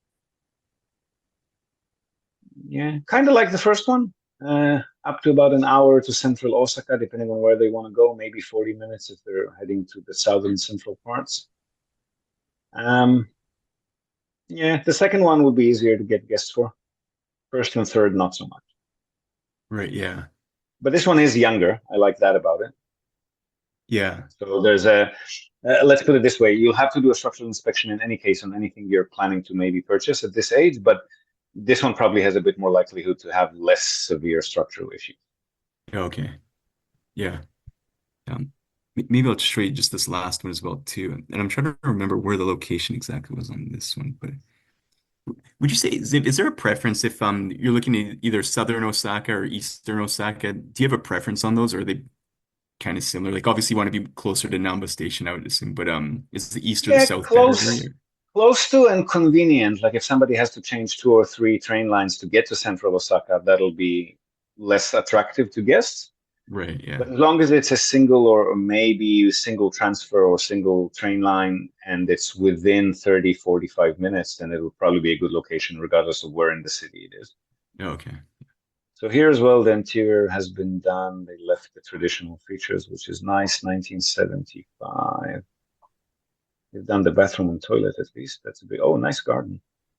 [SPEAKER 1] Yeah, kind of like the first one. Uh, up to about an hour to central Osaka, depending on where they want to go. Maybe forty minutes if they're heading to the southern central parts. Um, yeah, the second one would be easier to get guests for. First and third, not so much.
[SPEAKER 2] Right. Yeah.
[SPEAKER 1] But this one is younger. I like that about it.
[SPEAKER 2] Yeah.
[SPEAKER 1] So there's a, uh, let's put it this way, you'll have to do a structural inspection in any case on anything you're planning to maybe purchase at this age, but this one probably has a bit more likelihood to have less severe structural issues.
[SPEAKER 2] Okay. Yeah. Um, m- maybe I'll just show you just this last one as well too. And I'm trying to remember where the location exactly was on this one, but would you say, Ziv, is there a preference if um you're looking at either southern Osaka or eastern Osaka? Do you have a preference on those, or are they kind of similar? Like obviously you want to be closer to Namba Station, I would assume, but um is the east or the
[SPEAKER 1] Yeah,
[SPEAKER 2] south better for
[SPEAKER 1] close.
[SPEAKER 2] you?
[SPEAKER 1] Close to and convenient. Like if somebody has to change two or three train lines to get to central Osaka, that'll be less attractive to guests.
[SPEAKER 2] Right, yeah.
[SPEAKER 1] But as long as it's a single or maybe single transfer or single train line and it's within thirty, forty-five minutes, then it'll probably be a good location regardless of where in the city it is.
[SPEAKER 2] Okay.
[SPEAKER 1] So here as well, the interior has been done. They left the traditional features, which is nice, nineteen seventy-five. They've done the bathroom and toilet at least. That's a big, oh, nice garden.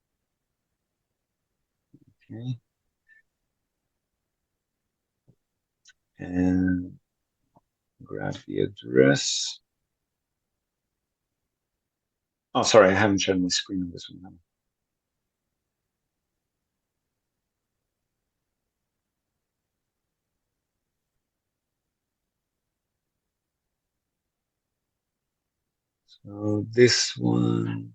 [SPEAKER 1] Okay. And grab the address. Oh, sorry, I haven't shared my screen on this one. So this one.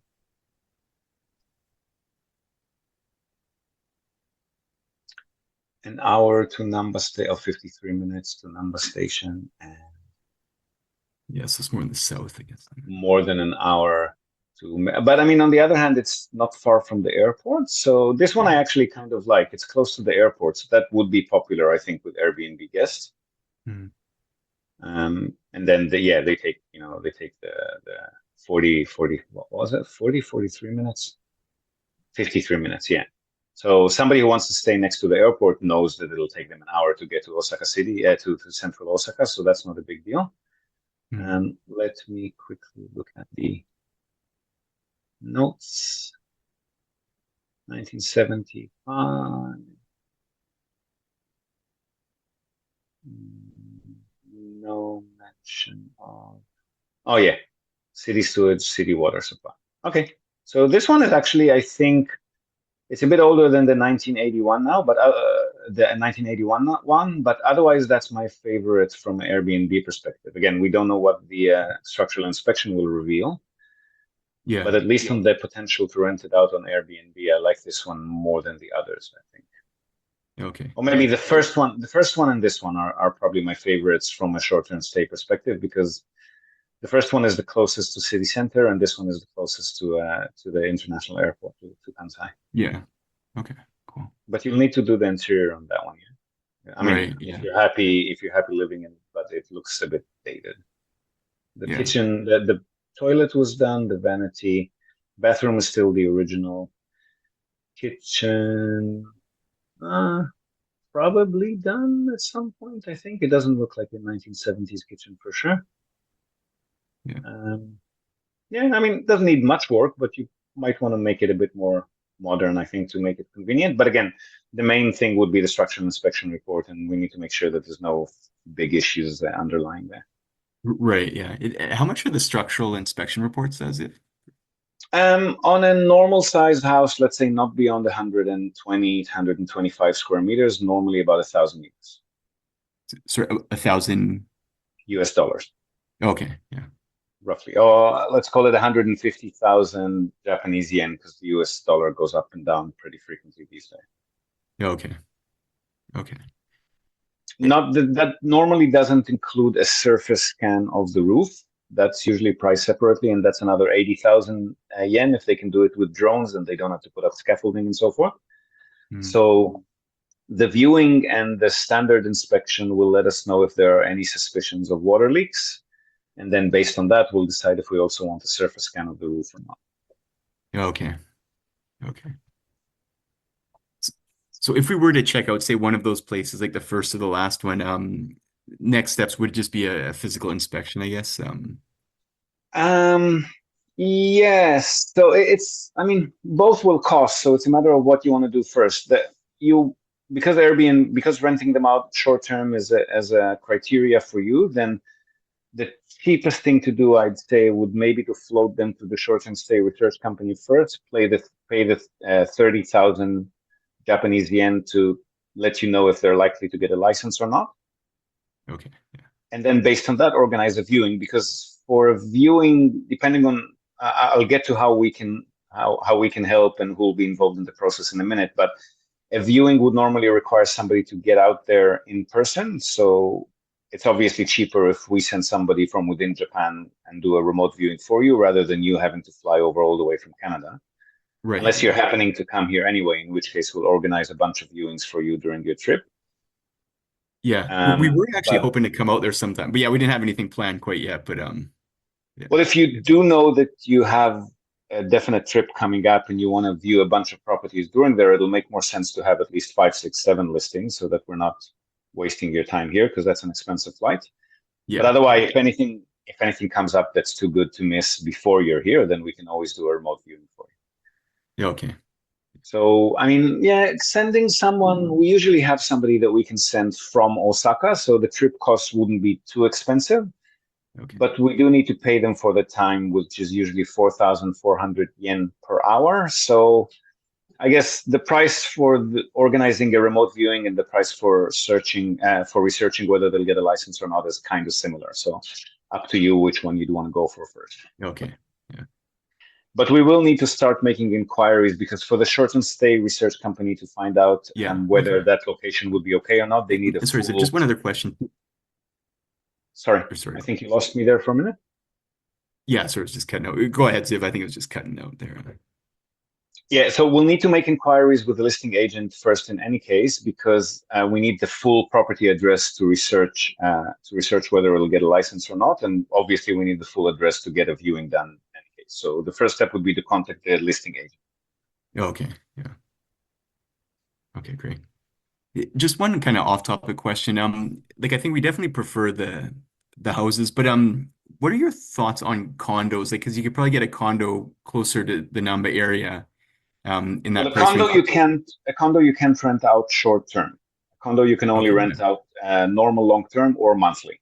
[SPEAKER 1] An hour to Namba Station, oh, fifty-three minutes to Namba Station, and
[SPEAKER 2] yeah, so it's more in the south, I guess.
[SPEAKER 1] More than an hour to, but I mean, on the other hand, it's not far from the airport. So this one I actually kind of like. It's close to the airport, so that would be popular, I think, with Airbnb guests.
[SPEAKER 2] Mm.
[SPEAKER 1] Um, and then the, yeah, they take, you know, they take the the forty, forty, what was it? forty, forty-three minutes, fifty-three minutes, yeah. So somebody who wants to stay next to the airport knows that it'll take them an hour to get to Osaka City, uh, to, to central Osaka, so that's not a big deal. Mm. Um, let me quickly look at the notes. nineteen seventy-five. No mention of, oh yeah, city sewage, city water supply. Okay, so this one is actually, I think, it's a bit older than the nineteen eighty-one now, but uh, the nineteen eighty-one one, but otherwise that's my favorite from an Airbnb perspective. Again, we don't know what the uh, structural inspection will reveal.
[SPEAKER 2] Yeah.
[SPEAKER 1] But at least on the potential to rent it out on Airbnb, I like this one more than the others, I think.
[SPEAKER 2] Okay.
[SPEAKER 1] Or maybe the first one, the first one and this one are, are probably my favorites from a short-term stay perspective, because the first one is the closest to city center, and this one is the closest to uh, to the international airport, to, to Kansai.
[SPEAKER 2] Yeah. Okay. Cool.
[SPEAKER 1] But you'll need to do the interior on that one. Yeah. I mean,
[SPEAKER 2] right,
[SPEAKER 1] if
[SPEAKER 2] yeah.
[SPEAKER 1] you're happy, if you're happy living in it, but it looks a bit dated. The
[SPEAKER 2] Yeah.
[SPEAKER 1] kitchen, the, the toilet was done. The vanity, bathroom is still the original. Kitchen, uh, probably done at some point. I think it doesn't look like a nineteen seventies kitchen for sure.
[SPEAKER 2] Yeah.
[SPEAKER 1] Um, yeah, I mean, it doesn't need much work, but you might want to make it a bit more modern, I think, to make it convenient. But again, the main thing would be the structural inspection report, and we need to make sure that there's no big issues that underlying there.
[SPEAKER 2] Right, yeah. It, how much are the structural inspection reports, as if?
[SPEAKER 1] Um, on a normal sized house, let's say not beyond one hundred twenty, one hundred twenty-five square meters, normally about a thousand meters.
[SPEAKER 2] Sorry, a thousand
[SPEAKER 1] U S dollars.
[SPEAKER 2] Okay, yeah.
[SPEAKER 1] Roughly. Or let's call it one hundred fifty thousand Japanese yen, because the U S dollar goes up and down pretty frequently these days.
[SPEAKER 2] Okay. Okay.
[SPEAKER 1] Not that, that normally doesn't include a surface scan of the roof. That's usually priced separately, and that's another eighty thousand uh, yen if they can do it with drones and they don't have to put up scaffolding and so forth. Mm. So the viewing and the standard inspection will let us know if there are any suspicions of water leaks. And then based on that, we'll decide if we also want a surface scan of the roof or not.
[SPEAKER 2] Okay. Okay. So if we were to check out, say, one of those places, like the first or the last one, um, next steps would just be a, a physical inspection, I guess. Um,
[SPEAKER 1] um, yes. So it's, I mean, both will cost. So it's a matter of what you want to do first. That you, because Airbnb, because renting them out short term is a, as a criteria for you, then the cheapest thing to do, I'd say, would maybe to float them to the short-term stay research company first, pay the pay the uh, thirty thousand Japanese yen to let you know if they're likely to get a license or not.
[SPEAKER 2] Okay. Yeah.
[SPEAKER 1] And then based on that, organize a viewing, because for a viewing, depending on, uh, I'll get to how we can how how we can help and who will be involved in the process in a minute. But a viewing would normally require somebody to get out there in person. So it's obviously cheaper if we send somebody from within Japan and do a remote viewing for you rather than you having to fly over all the way from Canada.
[SPEAKER 2] Right.
[SPEAKER 1] Unless you're
[SPEAKER 2] Yeah.
[SPEAKER 1] happening to come here anyway, in which case we'll organize a bunch of viewings for you during your trip.
[SPEAKER 2] Yeah.
[SPEAKER 1] Um,
[SPEAKER 2] we were actually
[SPEAKER 1] but,
[SPEAKER 2] hoping to come out there sometime, but yeah, we didn't have anything planned quite yet. But um, yeah.
[SPEAKER 1] well, if you do know that you have a definite trip coming up and you want to view a bunch of properties during there, it'll make more sense to have at least five, six, seven listings so that we're not wasting your time here because that's an expensive flight.
[SPEAKER 2] Yeah.
[SPEAKER 1] But otherwise, if anything, if anything comes up that's too good to miss before you're here, then we can always do a remote viewing for you.
[SPEAKER 2] Yeah. Okay.
[SPEAKER 1] So, I mean, yeah, sending someone, we usually have somebody that we can send from Osaka, so the trip costs wouldn't be too expensive.
[SPEAKER 2] Okay.
[SPEAKER 1] But we do need to pay them for the time, which is usually four thousand four hundred yen per hour. So I guess the price for the organizing a remote viewing and the price for searching, uh, for researching whether they'll get a license or not is kind of similar. So up to you which one you'd want to go for first.
[SPEAKER 2] Okay. Yeah.
[SPEAKER 1] But we will need to start making inquiries because for the shortened stay research company to find out
[SPEAKER 2] Yeah.
[SPEAKER 1] um, whether
[SPEAKER 2] Okay.
[SPEAKER 1] that location would be okay or not, they need a
[SPEAKER 2] Sorry, so
[SPEAKER 1] full...
[SPEAKER 2] just one other question.
[SPEAKER 1] Sorry,
[SPEAKER 2] Or sorry.
[SPEAKER 1] I think you lost me there for a minute.
[SPEAKER 2] Yeah, sorry, it's just cutting out. Go ahead, Ziv. I think it was just cutting out there.
[SPEAKER 1] Yeah, so we'll need to make inquiries with the listing agent first in any case, because uh, we need the full property address to research uh, to research whether it'll get a license or not. And obviously we need the full address to get a viewing done in any case. So the first step would be to contact the listing agent.
[SPEAKER 2] Okay, yeah. Okay, great. Just one kind of off-topic question. Um, like I think we definitely prefer the the houses, but um, what are your thoughts on condos? Like, because you could probably get a condo closer to the Namba area. Um, in that
[SPEAKER 1] Well, a
[SPEAKER 2] price
[SPEAKER 1] condo
[SPEAKER 2] range.
[SPEAKER 1] you can't a condo you can't rent out short term. A condo you can only
[SPEAKER 2] Okay,
[SPEAKER 1] rent
[SPEAKER 2] yeah.
[SPEAKER 1] out uh, normal long term or monthly.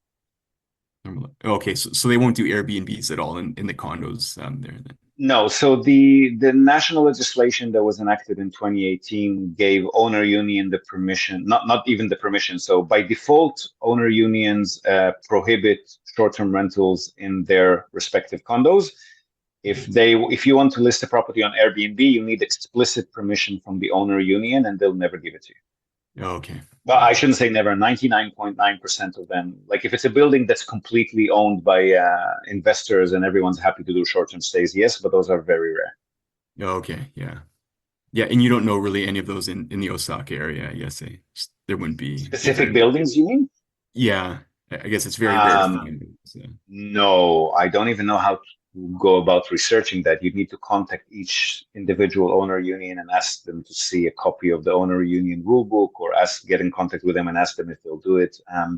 [SPEAKER 2] Okay, so so they won't do Airbnbs at all in, in the condos um, there then.
[SPEAKER 1] No, so the the national legislation that was enacted in twenty eighteen gave owner union the permission, not not even the permission. So by default, owner unions uh, prohibit short-term rentals in their respective condos. If they if you want to list a property on Airbnb, you need explicit permission from the owner union, and they'll never give it to you.
[SPEAKER 2] Oh, okay.
[SPEAKER 1] Well, I shouldn't say never. ninety-nine point nine percent of them, like if it's a building that's completely owned by uh, investors and everyone's happy to do short-term stays, yes, but those are very rare.
[SPEAKER 2] Oh, okay, yeah. Yeah, and you don't know really any of those in, in the Osaka area, I guess they, there wouldn't be
[SPEAKER 1] Specific buildings, you mean?
[SPEAKER 2] Yeah, I guess it's very rare to
[SPEAKER 1] Um,
[SPEAKER 2] find it, so.
[SPEAKER 1] No, I don't even know how to go about researching that. You'd need to contact each individual owner union and ask them to see a copy of the owner union rulebook, or ask get in contact with them and ask them if they'll do it. Um,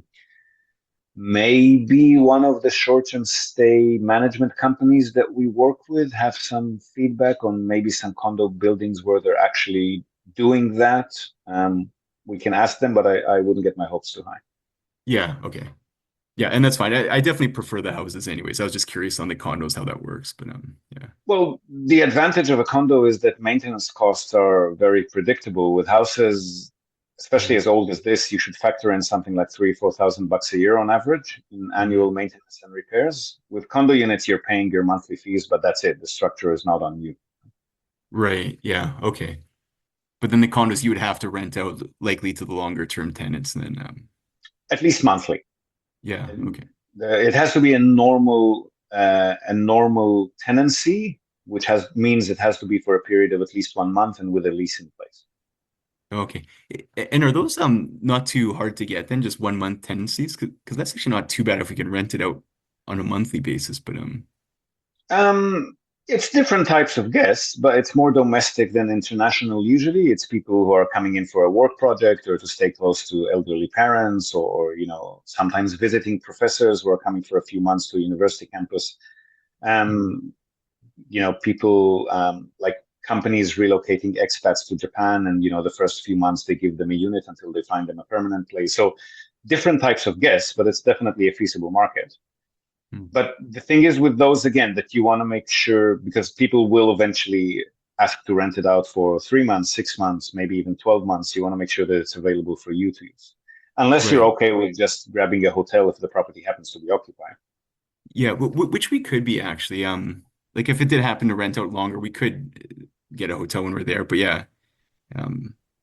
[SPEAKER 1] maybe one of the short-term stay management companies that we work with have some feedback on maybe some condo buildings where they're actually doing that. Um, we can ask them, but I, I wouldn't get my hopes too high.
[SPEAKER 2] Yeah, okay. Yeah, and that's fine. I, I definitely prefer the houses anyways. I was just curious on the condos how that works, but um, yeah.
[SPEAKER 1] Well, the advantage of a condo is that maintenance costs are very predictable. With houses, especially as old as this, you should factor in something like three, four thousand bucks a year on average in annual maintenance and repairs. With condo units, you're paying your monthly fees, but that's it. The structure is not on you.
[SPEAKER 2] Right, yeah, okay. But then the condos you would have to rent out likely to the longer term tenants then um
[SPEAKER 1] At least monthly.
[SPEAKER 2] yeah, okay.
[SPEAKER 1] The- It has to be a normal uh, a normal tenancy, which has means it has to be for a period of at least one month and with a lease in place.
[SPEAKER 2] Okay. A- And are those um not too hard to get then, just one month tenancies? Because that's actually not too bad if we can rent it out on a monthly basis, but um
[SPEAKER 1] Um, it's different types of guests, but it's more domestic than international. Usually, it's people who are coming in for a work project or to stay close to elderly parents, or, or you know, sometimes visiting professors who are coming for a few months to a university campus. Um, you know, people um, like companies relocating expats to Japan, and you know, the first few months they give them a unit until they find them a permanent place. So, different types of guests, but it's definitely a feasible market.
[SPEAKER 2] Hmm.
[SPEAKER 1] But the thing is with those, again, that you want to make sure, because people will eventually ask to rent it out for three months, six months, maybe even twelve months. You want to make sure that it's available for you to use. Unless you're
[SPEAKER 2] Right.
[SPEAKER 1] okay with just grabbing a hotel if the property happens to be occupied.
[SPEAKER 2] Yeah, w w- which we could be actually. Um, like if it did happen to rent out longer, we could uh, get a hotel when we're there. But yeah, um,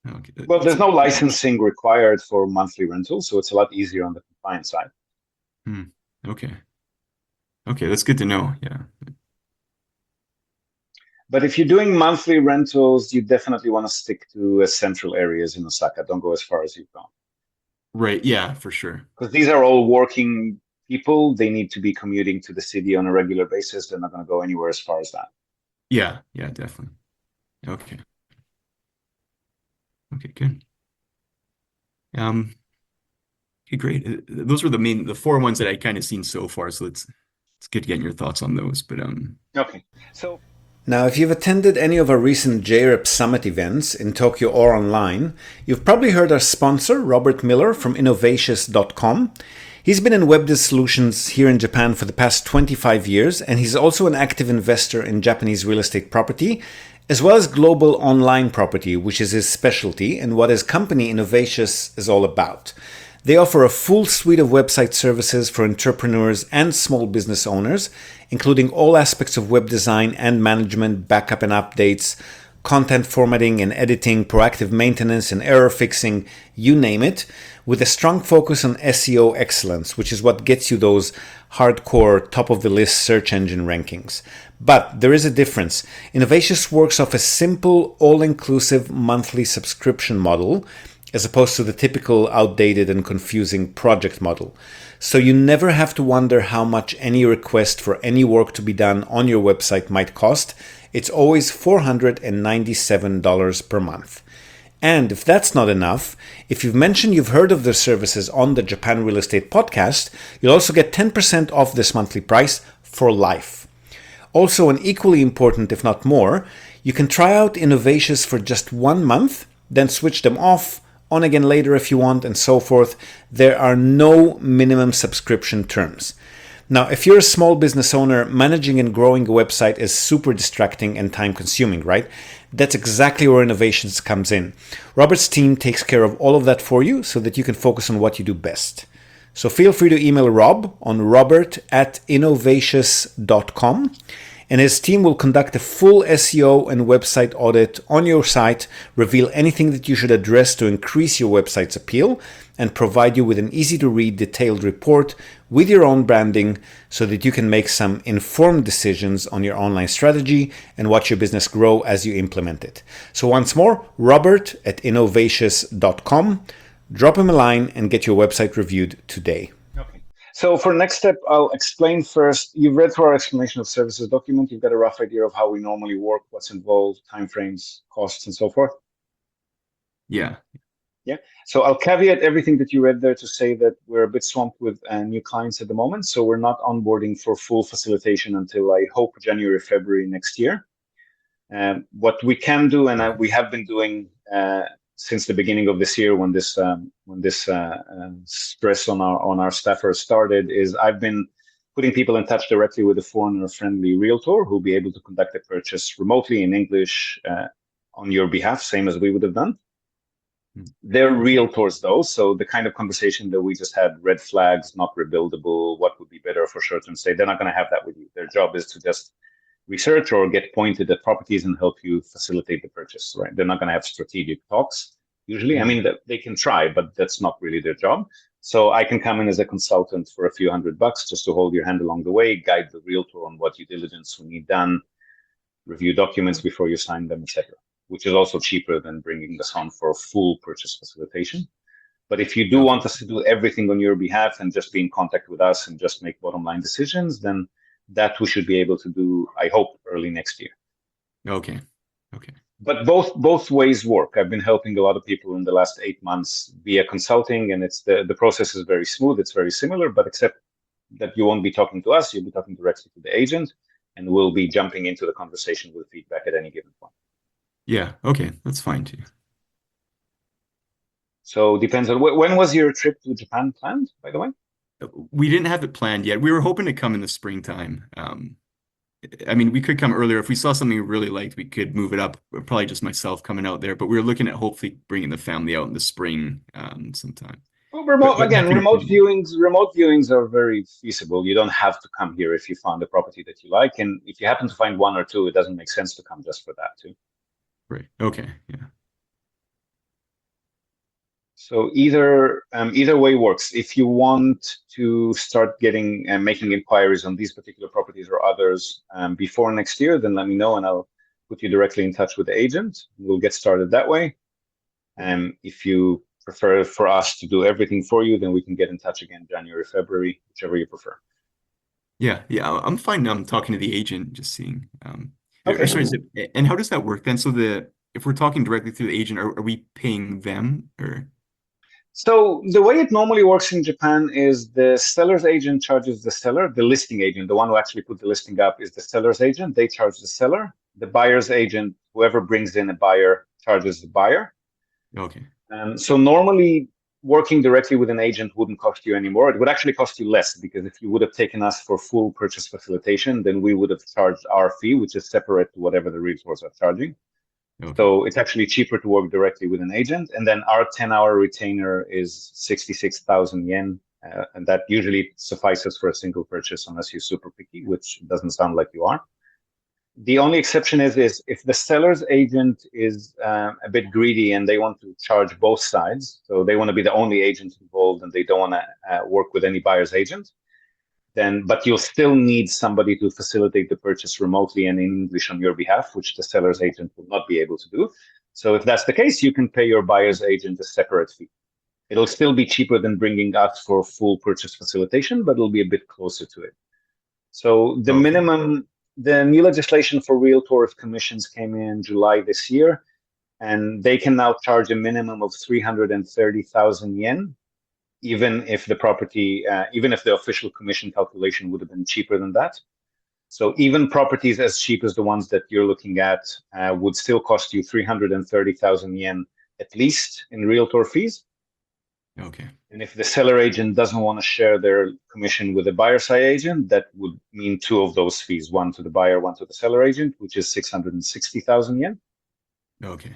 [SPEAKER 2] Okay.
[SPEAKER 1] Well, there's
[SPEAKER 2] That's-
[SPEAKER 1] no licensing required for monthly rentals, so it's a lot easier on the compliance side.
[SPEAKER 2] Hmm. Okay. Okay, that's good to know. Yeah.
[SPEAKER 1] But if you're doing monthly rentals, you definitely want to stick to uh, central areas in Osaka. Don't go as far as you've gone.
[SPEAKER 2] Right. Yeah, for sure.
[SPEAKER 1] Because these are all working people. They need to be commuting to the city on a regular basis. They're not going to go anywhere as far as that.
[SPEAKER 2] Yeah. Yeah, definitely. Okay. Okay, good. Um, okay, great. Uh, Those were the main, the four ones that I kind of seen so far. So it's it's good getting your thoughts on those. But um,
[SPEAKER 1] Okay. So
[SPEAKER 3] Now, if you've attended any of our recent J R E P Summit events in Tokyo or online, you've probably heard our sponsor, Robert Miller from Innovatius dot com. He's been in web solutions here in Japan for the past twenty-five years, and he's also an active investor in Japanese real estate property, as well as global online property, which is his specialty and what his company Innovatius is all about. They offer a full suite of website services for entrepreneurs and small business owners, including all aspects of web design and management, backup and updates, content formatting and editing, proactive maintenance and error fixing, you name it, with a strong focus on S E O excellence, which is what gets you those hardcore top-of-the-list search engine rankings. But there is a difference. Innovatius works off a simple, all-inclusive monthly subscription model, as opposed to the typical outdated and confusing project model. So you never have to wonder how much any request for any work to be done on your website might cost. It's always four hundred ninety-seven dollars per month. And if that's not enough, if you've mentioned you've heard of their services on the Japan Real Estate Podcast, you'll also get ten percent off this monthly price for life. Also, and equally important, if not more, you can try out Innovatius for just one month, then switch them off, on again later if you want, and so forth. There are no minimum subscription terms. Now, if you're a small business owner, managing and growing a website is super distracting and time consuming, right? That's exactly where Innovatius comes in. Robert's team takes care of all of that for you so that you can focus on what you do best. So feel free to email Rob on robert at innovatius dot com. And his team will conduct a full S E O and website audit on your site, reveal anything that you should address to increase your website's appeal, and provide you with an easy-to-read detailed report with your own branding so that you can make some informed decisions on your online strategy and watch your business grow as you implement it. So once more, Robert at innovatius dot com. Drop him a line and get your website reviewed today.
[SPEAKER 1] Okay. So for next step, I'll explain first. You've read through our explanation of services document. You've got a rough idea of how we normally work, what's involved, timeframes, costs, and so forth.
[SPEAKER 2] yeah.
[SPEAKER 1] Yeah. So I'll caveat everything that you read there to say that we're a bit swamped with uh, new clients at the moment. So we're not onboarding for full facilitation until I hope January, February next year. Um, what we can do, and uh, we have been doing uh, since the beginning of this year, when this um, when this uh, uh, stress on our on our staffers started, is I've been putting people in touch directly with a foreigner-friendly realtor who'll be able to conduct a purchase remotely in English uh, on your behalf, same as we would have done. They're realtors though, so the kind of conversation that we just had, red flags, not rebuildable, what would be better for short-term stay, they're not going to have that with you. Their job is to just research or get pointed at properties and help you facilitate the purchase, right? They're not going to have strategic talks usually. I mean, they can try, but that's not really their job. So I can come in as a consultant for a few hundred bucks just to hold your hand along the way, guide the realtor on what due diligence we need done, review documents before you sign them, et cetera, which is also cheaper than bringing us on for a full purchase facilitation. But if you do want us to do everything on your behalf and just be in contact with us and just make bottom line decisions, then that we should be able to do, I hope, early next year.
[SPEAKER 2] Okay. Okay.
[SPEAKER 1] But both both ways work. I've been helping a lot of people in the last eight months via consulting, and it's the, the process is very smooth. It's very similar, but except that you won't be talking to us, you'll be talking directly to the agent, and we'll be jumping into the conversation with feedback at any given point.
[SPEAKER 2] Yeah. Okay. That's fine too.
[SPEAKER 1] So depends on wh- when was your trip to Japan planned, by the way?
[SPEAKER 2] We didn't have it planned yet. We were hoping to come in the springtime. Um, I mean, we could come earlier. If we saw something we really liked, we could move it up. Probably just myself coming out there, but we were looking at hopefully bringing the family out in the spring um, sometime.
[SPEAKER 1] Well, remote
[SPEAKER 2] But- but
[SPEAKER 1] again.
[SPEAKER 2] nothing-
[SPEAKER 1] Remote viewings. Remote viewings are very feasible. You don't have to come here if you found a property that you like, and if you happen to find one or two, it doesn't make sense to come just for that too.
[SPEAKER 2] Right. Okay. Yeah.
[SPEAKER 1] So either um, either way works. If you want to start getting and uh, making inquiries on these particular properties or others um, before next year, then let me know and I'll put you directly in touch with the agent. We'll get started that way. And um, if you prefer for us to do everything for you, then we can get in touch again January, February, whichever you prefer.
[SPEAKER 2] Yeah, yeah, I'm fine. I'm talking to the agent, just seeing. Um,
[SPEAKER 1] Okay.
[SPEAKER 2] Sorry, and how does that work then? So the if we're talking directly through the agent, are, are we paying them or?
[SPEAKER 1] So the way it normally works in Japan is the seller's agent charges the seller, the listing agent, the one who actually put the listing up is the seller's agent. They charge the seller. The buyer's agent, whoever brings in a buyer, charges the buyer.
[SPEAKER 2] Okay.
[SPEAKER 1] Um, so normally working directly with an agent wouldn't cost you any more. It would actually cost you less, because if you would have taken us for full purchase facilitation, then we would have charged our fee, which is separate to whatever the realtors are charging. Okay. So it's actually cheaper to work directly with an agent. And then our ten hour retainer is sixty-six thousand yen. Uh, and that usually suffices for a single purchase unless you're super picky, which doesn't sound like you are. The only exception is, is if the seller's agent is uh, a bit greedy and they want to charge both sides, so they want to be the only agent involved and they don't want to uh, work with any buyer's agent, then, but you'll still need somebody to facilitate the purchase remotely and in English on your behalf, which the seller's agent will not be able to do. So if that's the case, you can pay your buyer's agent a separate fee. It'll still be cheaper than bringing us for full purchase facilitation, but it'll be a bit closer to it. So the okay. minimum, the new legislation for realtors commissions came in July this year, and they can now charge a minimum of three hundred thirty thousand yen. Even if the property, uh, even if the official commission calculation would have been cheaper than that. So even properties as cheap as the ones that you're looking at uh, would still cost you three hundred thirty thousand yen at least in realtor fees.
[SPEAKER 2] Okay.
[SPEAKER 1] And if the seller agent doesn't want to share their commission with the buyer side agent, that would mean two of those fees, one to the buyer, one to the seller agent, which is six hundred sixty thousand yen.
[SPEAKER 2] Okay.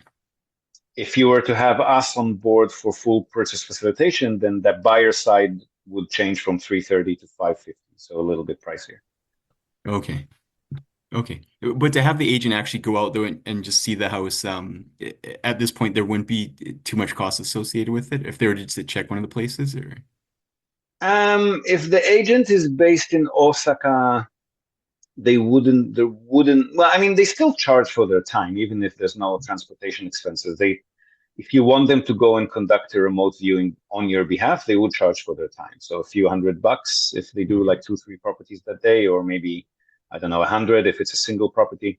[SPEAKER 1] If you were to have us on board for full purchase facilitation, then that buyer side would change from three thirty to five fifty, so a little bit pricier.
[SPEAKER 2] Okay. Okay. But to have the agent actually go out there and, and just see the house, um, at this point, there wouldn't be too much cost associated with it if they were just to check one of the places, or?
[SPEAKER 1] Um, if the agent is based in Osaka, they wouldn't, there wouldn't, well, I mean, they still charge for their time, even if there's no transportation expenses. They, if you want them to go and conduct a remote viewing on your behalf, they would charge for their time. So a few hundred bucks if they do like two, three properties that day, or maybe, I don't know, a hundred if it's a single property.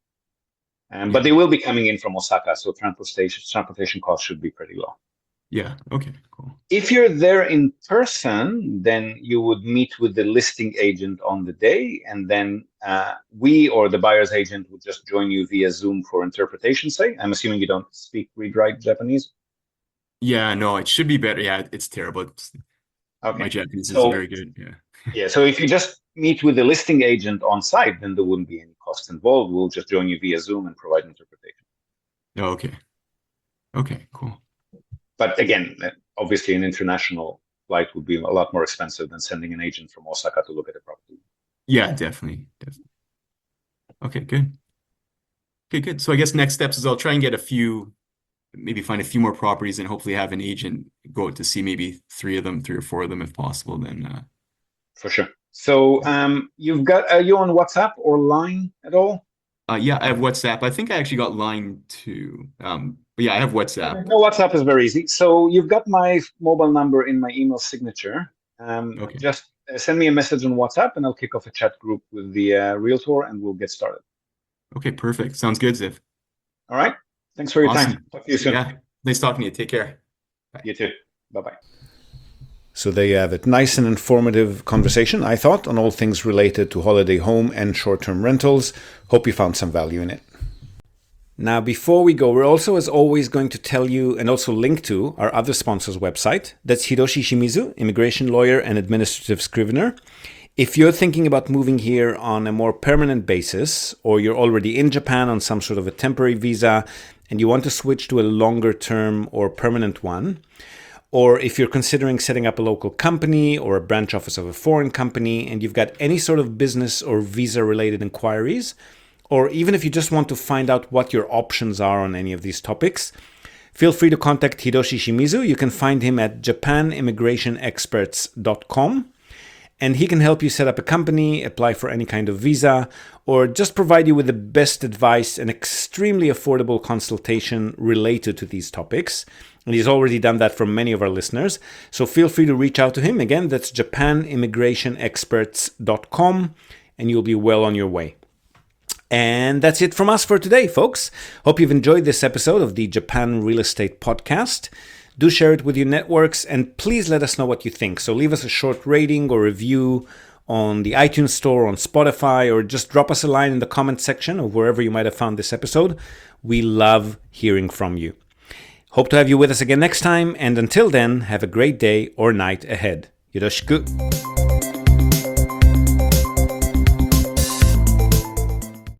[SPEAKER 1] Um, but they will be coming in from Osaka, so transportation, transportation costs should be pretty low.
[SPEAKER 2] Yeah, okay, cool.
[SPEAKER 1] If you're there in person, then you would meet with the listing agent on the day, and then uh, we or the buyer's agent would just join you via Zoom for interpretation, say. I'm assuming you don't speak, read, write Japanese?
[SPEAKER 2] Yeah, no, it should be better. Yeah, it's terrible. It's,
[SPEAKER 1] okay.
[SPEAKER 2] My Japanese
[SPEAKER 1] so,
[SPEAKER 2] is very good, yeah.
[SPEAKER 1] Yeah, so if you just meet with the listing agent on site, then there wouldn't be any cost involved. We'll just join you via Zoom and provide interpretation.
[SPEAKER 2] Oh, okay. Okay, cool.
[SPEAKER 1] But again, obviously an international flight would be a lot more expensive than sending an agent from Osaka to look at a property.
[SPEAKER 2] Yeah, definitely. definitely. Okay, good. Okay, good. So I guess next steps is I'll try and get a few, maybe find a few more properties and hopefully have an agent go out to see maybe three of them, three or four of them if possible, then. Uh...
[SPEAKER 1] For sure. So um, you've got, are you on WhatsApp or Line at all?
[SPEAKER 2] Uh, yeah, I have WhatsApp. I think I actually got Line too. Um, but yeah, I have WhatsApp.
[SPEAKER 1] No, WhatsApp is very easy. So you've got my mobile number in my email signature. Um,
[SPEAKER 2] okay.
[SPEAKER 1] Just uh, send me a message on WhatsApp and I'll kick off a chat group with the uh, realtor and we'll get started.
[SPEAKER 2] Okay, perfect. Sounds good, Ziv.
[SPEAKER 1] All right. Thanks for your
[SPEAKER 2] Awesome.
[SPEAKER 1] time. Talk to you soon.
[SPEAKER 2] Yeah, nice talking to you. Take care.
[SPEAKER 1] Bye. You too. Bye-bye.
[SPEAKER 3] So there you have it. Nice and informative conversation, I thought, on all things related to holiday home and short-term rentals. Hope you found some value in it. Now, before we go, we're also, as always, going to tell you and also link to our other sponsor's website. That's Hiroshi Shimizu, immigration lawyer and administrative scrivener. If you're thinking about moving here on a more permanent basis, or you're already in Japan on some sort of a temporary visa, and you want to switch to a longer term or permanent one, or if you're considering setting up a local company or a branch office of a foreign company and you've got any sort of business or visa-related inquiries, or even if you just want to find out what your options are on any of these topics, Feel free to contact Hiroshi Shimizu. You can find him at japan immigration experts dot com. And he can help you set up a company, apply for any kind of visa, or just provide you with the best advice and extremely affordable consultation related to these topics. And he's already done that for many of our listeners. So feel free to reach out to him. Again, that's japan immigration experts dot com, and you'll be well on your way. And that's it from us for today, folks. Hope you've enjoyed this episode of the Japan Real Estate Podcast. Do share it with your networks, and please let us know what you think. So leave us a short rating or review on the iTunes Store, on Spotify, or just drop us a line in the comment section of wherever you might have found this episode. We love hearing from you. Hope to have you with us again next time, and until then, have a great day or night ahead. Yoroshiku.